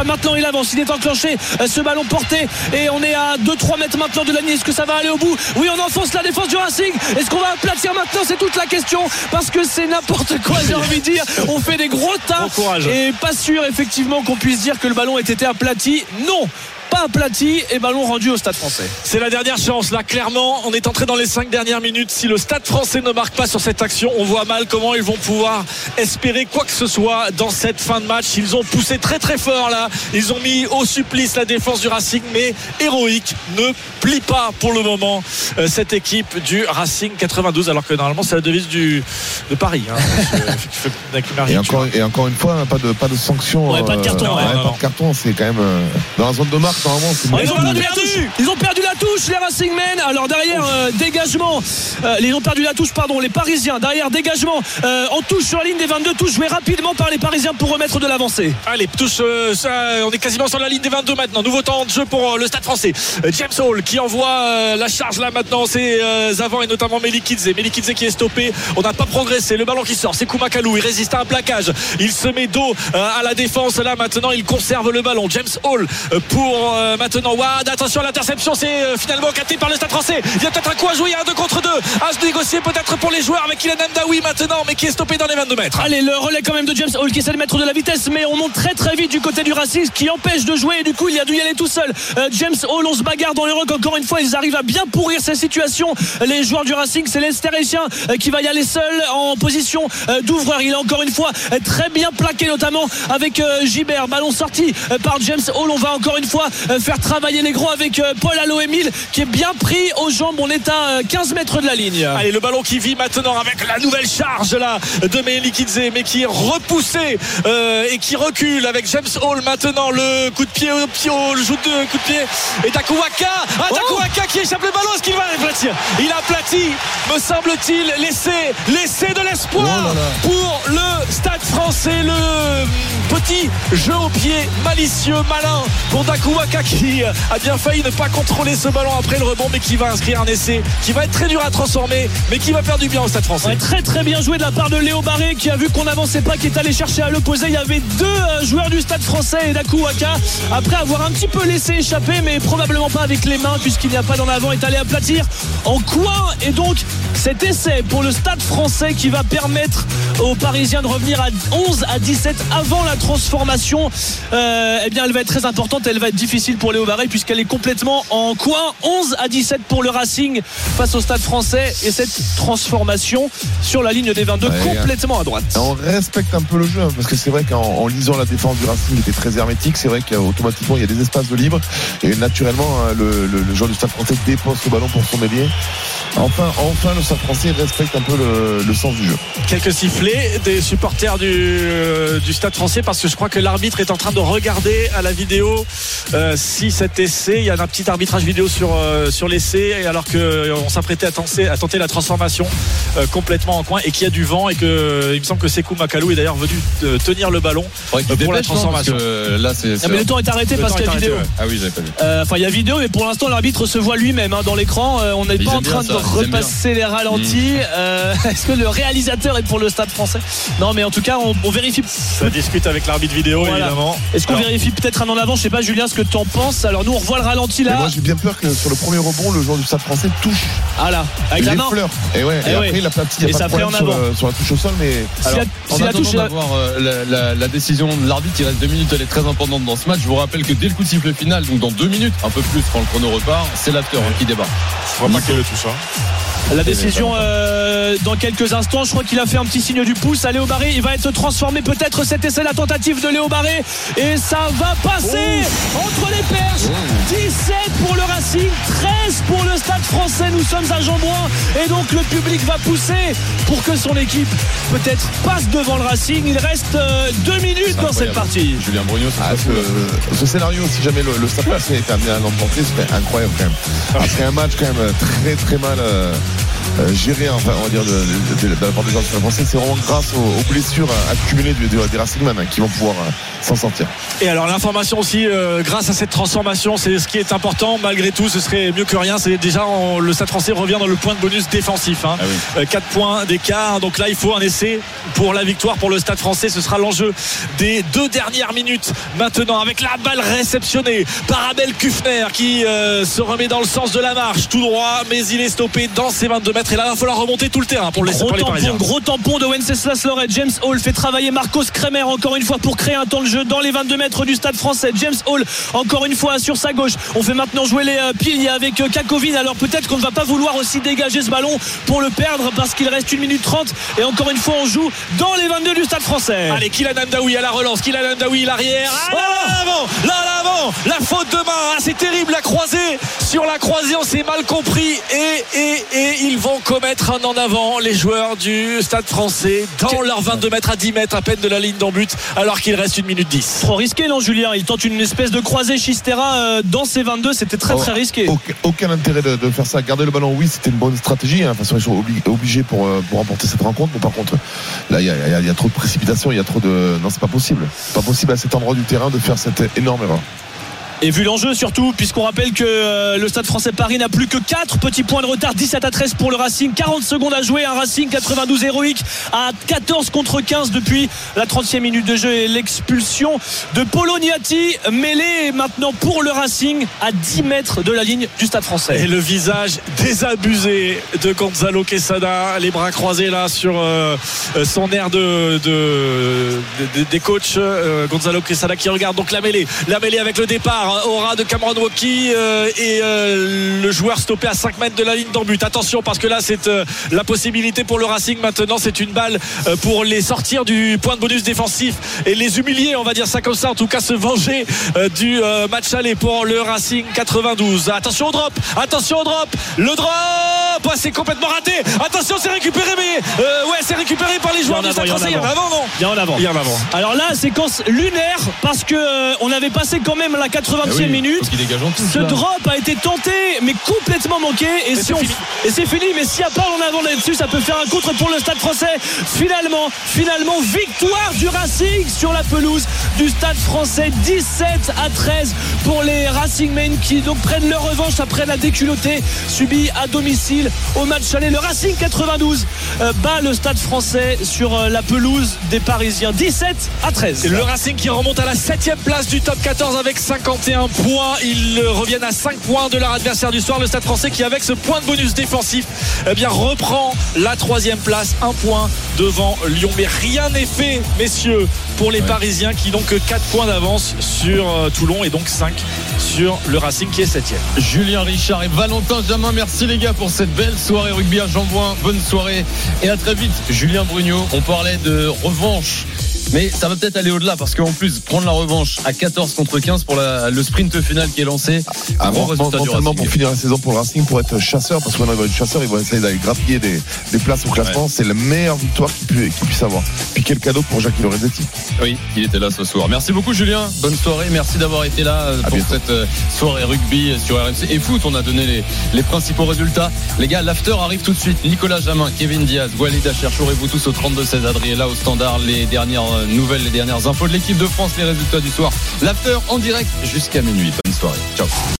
il avance, il est enclenché, ce ballon porté et on est à deux trois mètres maintenant de la ligne. Est-ce que ça va aller au bout? Oui, on enfonce la défense du Racing. Est-ce qu'on va aplatir maintenant? C'est toute la question parce que c'est n'importe quoi, j'ai envie de dire. On fait des gros tas et pas sûr effectivement qu'on puisse dire que le ballon ait été aplati. Non, pas aplati et ballon rendu au Stade Français. C'est la dernière chance là, clairement. On est entré dans les cinq dernières minutes. Si le Stade Français ne marque pas sur cette action, on voit mal comment ils vont pouvoir espérer quoi que ce soit dans cette fin de match. Ils ont poussé très très fort là. Ils ont mis au supplice la défense du Racing, mais héroïque ne plie pas pour le moment euh, cette équipe du Racing quatre-vingt-douze, alors que normalement c'est la devise du, de Paris hein, et, encore, et encore une fois pas de, pas de sanction, ouais, pas de carton, euh, ouais, ouais, non, pas non. de carton, c'est quand même euh, dans la zone de marque normalement c'est oh, ils, ont perdu la touche. Ils ont perdu la touche les Racingmen. Alors derrière euh, dégagement euh, ils ont perdu la touche pardon les Parisiens. Derrière dégagement euh, en touche sur la ligne des vingt-deux, touche jouée rapidement par les Parisiens pour remettre de l'avancée. Allez, touche euh, ça, on est quasiment sur la ligne des vingt-deux maintenant. Nouveau temps de jeu pour euh, le Stade Français. euh, James Hall qui envoie euh, la charge là maintenant, c'est euh, avant et notamment Melikidze Melikidze qui est stoppé. On n'a pas progressé, le ballon qui sort, c'est Koumakalou, il résiste à un plaquage, il se met dos euh, à la défense là maintenant, il conserve le ballon. James Hall euh, pour euh, maintenant Wad, attention à l'interception, c'est euh, finalement capté par le Stade Français. Il y a peut-être un coup à jouer, il y a un deux contre deux à se négocier peut-être pour les joueurs avec Kylian Mdaoui maintenant, mais qui est stoppé dans les vingt-deux mètres. Allez, le relais quand même de James Hall qui essaie de mettre de la vitesse, mais on monte très très vite du côté du Racing, qui empêche de jouer et du coup il a dû y aller tout seul. euh, James Hall, on se bagarre dans les rucks encore une fois, ils arrivent à bien pourrir ces situations les joueurs du Racing. C'est l'Estérésien euh, qui va y aller seul en position euh, d'ouvreur. Il est encore une fois euh, très bien plaqué notamment avec euh, Gibert. Ballon sorti euh, par James Hall. On va encore une fois euh, faire travailler les gros avec euh, Paul Allo-Émile qui est bien pris aux jambes. On est à euh, quinze mètres de la ligne. Allez, le ballon qui vit maintenant avec la nouvelle charge là de Melikidze, mais qui est repoussé euh, et qui recule avec James Hall maintenant. Le coup de pied au pied, le joue de coup de pied et Dakuwaka. Ah, Dakuwaka oh qui échappe le ballon. Est-ce qu'il va aplatir? Il a aplati, me semble-t-il. Laissez, laissez de l'espoir oh là là. Pour le Stade Français. Le petit jeu au pied malicieux, malin pour Dakuwaka qui a bien failli ne pas contrôler ce ballon après le rebond, mais qui va inscrire un essai qui va être très dur à transformer, mais qui va faire du bien au Stade Français. Ouais, très très bien joué de la part de Léo Barré qui a vu qu'on n'avançait pas, qui est allé chercher à l'opposé. Il y avait deux euh, joueurs du Stade Français et Dakuwaka, après avoir un petit peu laissé échapper, mais probablement pas avec les mains puisqu'il n'y a pas d'en avant, est allé aplatir en coin. Et donc cet essai pour le Stade Français qui va permettre aux Parisiens de revenir à onze à dix-sept avant la transformation. euh, eh bien elle va être très importante, elle va être difficile pour Léo Barré puisqu'elle est complètement en coin. Onze à dix-sept pour le Racing face au Stade Français, et cette transformation sur la ligne des vingt-deux ouais, complètement à droite. On respecte un peu le jeu hein, parce que c'est vrai qu'en en lisant la défense du Racing était très hermétique. C'est vrai qu'automatiquement il y a des espaces de libre et naturellement hein, le, le, le joueur du Stade Français dépose le ballon pour son ailier. Enfin, enfin le Stade Français respecte un peu le, le sens du jeu. Quelques sifflets des supporters du, euh, du Stade Français, parce que je crois que l'arbitre est en train de regarder à la vidéo euh, si cet essai, il y a un petit arbitrage vidéo sur, euh, sur l'essai, et alors qu'on euh, s'apprêtait à tenter, à tenter la transformation euh, complètement en coin et qu'il y a du vent et que euh, il me semble que Sekou Makalou est d'ailleurs venu euh, tenir le ballon euh, pour dépêche, la transformation. Non, là, c'est, c'est non, mais le temps est arrêté parce qu'il y a vidéo. Ouais. Ah oui, j'avais pas vu. Enfin, euh, il y a vidéo, mais pour l'instant l'arbitre se voit lui-même hein, dans l'écran. Euh, on n'est pas en train de repasser les ralentis. Mmh. Euh, est-ce que le réalisateur est pour le Stade Français? Non, mais en tout cas on, on vérifie. Ça discute avec l'arbitre vidéo voilà. Évidemment. Est-ce qu'on Alors... vérifie peut-être un en avant? Je sais pas Julien ce que tu en penses. Alors nous on revoit le ralenti là. Mais moi j'ai bien peur que sur le premier rebond le joueur du Stade Français touche ah là avec la main fleurs. Et ouais, et, et après ouais. il a pas il y a et pas ça de problème fait en sur, avant. Le, sur la touche au sol, mais alors, si la, en si la attendant touche d'avoir euh, la, la, la décision de l'arbitre, il reste deux minutes, elle est très importante dans ce match. Je vous rappelle que dès le coup de sifflet final, donc dans deux minutes, un peu plus quand le chrono repart, c'est l'after hein, qui débat. Je crois pas qu'il y ait tout ça. La décision euh, dans quelques instants. Je crois qu'il a fait un petit signe du pouce à Léo Barré. Il va être transformé peut-être cet essai, la tentative de Léo Barré, et ça va passer oh. entre les perches. oh. dix-sept pour le Racing, treize pour le Stade Français. Nous sommes à Jean-Bouin et donc le public va pousser pour que son équipe peut-être passe devant le Racing. Il reste euh, deux minutes dans cette partie. Julien Brugno, ah, ce, ce scénario, si jamais le, le Stade Français est amené à l'emporter, c'était incroyable quand même. Après un match quand même très très mal euh, euh, gérée, enfin, on va dire, de, de, de, de la part des joueurs français. C'est vraiment grâce aux, aux blessures accumulées des, des Racingman qui vont pouvoir euh, s'en sortir. Et alors l'information aussi, euh, grâce à cette transformation, c'est ce qui est important. Malgré tout, ce serait mieux que rien. C'est déjà on, le Stade Français revient dans le point de bonus défensif. Hein. Ah oui. euh, quatre points d'écart. Donc là, il faut un essai pour la victoire pour le Stade Français. Ce sera l'enjeu des deux dernières minutes. Maintenant, avec la balle réceptionnée par Abel Kufner qui euh, se remet dans le sens de la marche, tout droit, mais il est stoppé dans ses vingt-deux mètres. Et là, il va falloir remonter tout le terrain pour, les, gros pour les tampon, Parisiens. Gros tampon de Wenceslas Loret. James Hall fait travailler Marcos Kremer encore une fois pour créer un temps de jeu dans les vingt-deux mètres du Stade Français. James Hall encore une fois sur sa gauche. On fait maintenant jouer les euh, piliers avec euh, Kakovin. Alors peut-être qu'on ne va pas vouloir aussi dégager ce ballon pour le perdre parce qu'il reste une minute trente et encore une fois on joue dans les vingt-deux du Stade Français. Allez, Kylian Hamdaoui à la relance. Kylian Hamdaoui l'arrière. Ah, là, là, l'avant, là l'avant. La faute de main. Ah, c'est terrible la croisée. Sur la croisée on s'est mal compris et, et, et ils vont commettre un en avant les joueurs du Stade Français dans leurs vingt-deux mètres à dix mètres à peine de la ligne d'en but alors qu'il reste une minute dix. Trop risqué non Julien, il tente une espèce de croisée Chistera euh, dans ses vingt-deux, c'était très oh, très risqué. Aucun, aucun intérêt de, de faire ça, garder le ballon, oui c'était une bonne stratégie, hein. De toute façon ils sont obli- obligés pour, euh, pour remporter cette rencontre, mais par contre là il y, y, y a trop de précipitation, il y a trop de... Non c'est pas possible, c'est pas possible à cet endroit du terrain de faire cette énorme erreur. Et vu l'enjeu surtout, puisqu'on rappelle que euh, le Stade Français Paris n'a plus que quatre petits points de retard, dix-sept à treize pour le Racing, quarante secondes à jouer, un Racing quatre-vingt-douze héroïque à quatorze contre quinze depuis la trentième minute de jeu et l'expulsion de Poloniati, mêlé maintenant pour le Racing à dix mètres de la ligne du Stade Français. Et le visage désabusé de Gonzalo Quesada, les bras croisés là sur euh, son air de, de, de, de des coachs, euh, Gonzalo Quesada qui regarde donc la mêlée, la mêlée avec le départ aura de Cameron Wauquiez euh, et euh, le joueur stoppé à cinq mètres de la ligne d'en but. Attention parce que là c'est euh, la possibilité pour le Racing maintenant, c'est une balle euh, pour les sortir du point de bonus défensif et les humilier, on va dire ça comme ça, en tout cas se venger euh, du euh, match aller pour le Racing quatre-vingt-douze. Attention au drop, attention au drop, le drop ouais, c'est complètement raté, attention c'est récupéré mais euh, ouais c'est récupéré par les joueurs du Stade Français. Il y en avant non Il y en avant. Il y en avant. Alors là séquence lunaire parce que euh, on avait passé quand même la quatre-vingtième oui, minute. Ce là. drop a été tenté mais complètement manqué et, si on... et c'est fini, mais s'il n'y a pas en avant là-dessus ça peut faire un contre pour le Stade Français. Finalement, finalement victoire du Racing sur la pelouse du Stade Français, dix-sept à treize pour les Racingmen qui donc prennent leur revanche après la déculottée subie à domicile au match aller. Le Racing quatre-vingt-douze euh, bat le Stade Français sur euh, la pelouse des Parisiens, dix-sept à treize. Et le Racing qui remonte à la septième place du top quatorze avec cinquante et un points. Ils reviennent à cinq points de leur adversaire du soir, le Stade Français, qui avec ce point de bonus défensif eh bien, reprend la troisième place, un point devant Lyon. Mais rien n'est fait, messieurs, pour les ouais. Parisiens qui n'ont que quatre points d'avance sur euh, Toulon et donc cinq sur le Racing qui est septième. Julien Richard et Valentin Jamin, merci les gars pour cette belle soirée rugby à Jean-Bouin. Bonne soirée et à très vite. Julien Brugnot, on parlait de revanche. Mais ça va peut-être aller au-delà parce qu'en plus prendre la revanche à quatorze contre quinze pour la, le sprint final qui est lancé, ah, bon, résultat bon, du Racing. Pour finir la saison pour le Racing, pour être chasseur, parce qu'on a être chasseur, ils vont essayer d'aller grappiller des, des places au classement. Ouais. C'est la meilleure victoire qu'ils puissent, qu'ils puissent avoir. Puis quel cadeau pour Jackie Lorenzetti. Oui, il était là ce soir. Merci beaucoup Julien, bonne soirée, merci d'avoir été là à pour bientôt. Cette soirée rugby sur R M C et foot. On a donné les, les principaux résultats. Les gars, l'after arrive tout de suite. Nicolas Jamin, Kevin Diaz, Walid Acherchour et vous tous au trente-deux seize. Adriella au standard. Les dernières nouvelles, les dernières infos de l'équipe de France, les résultats du soir. L'after en direct jusqu'à minuit. Bonne soirée. Ciao.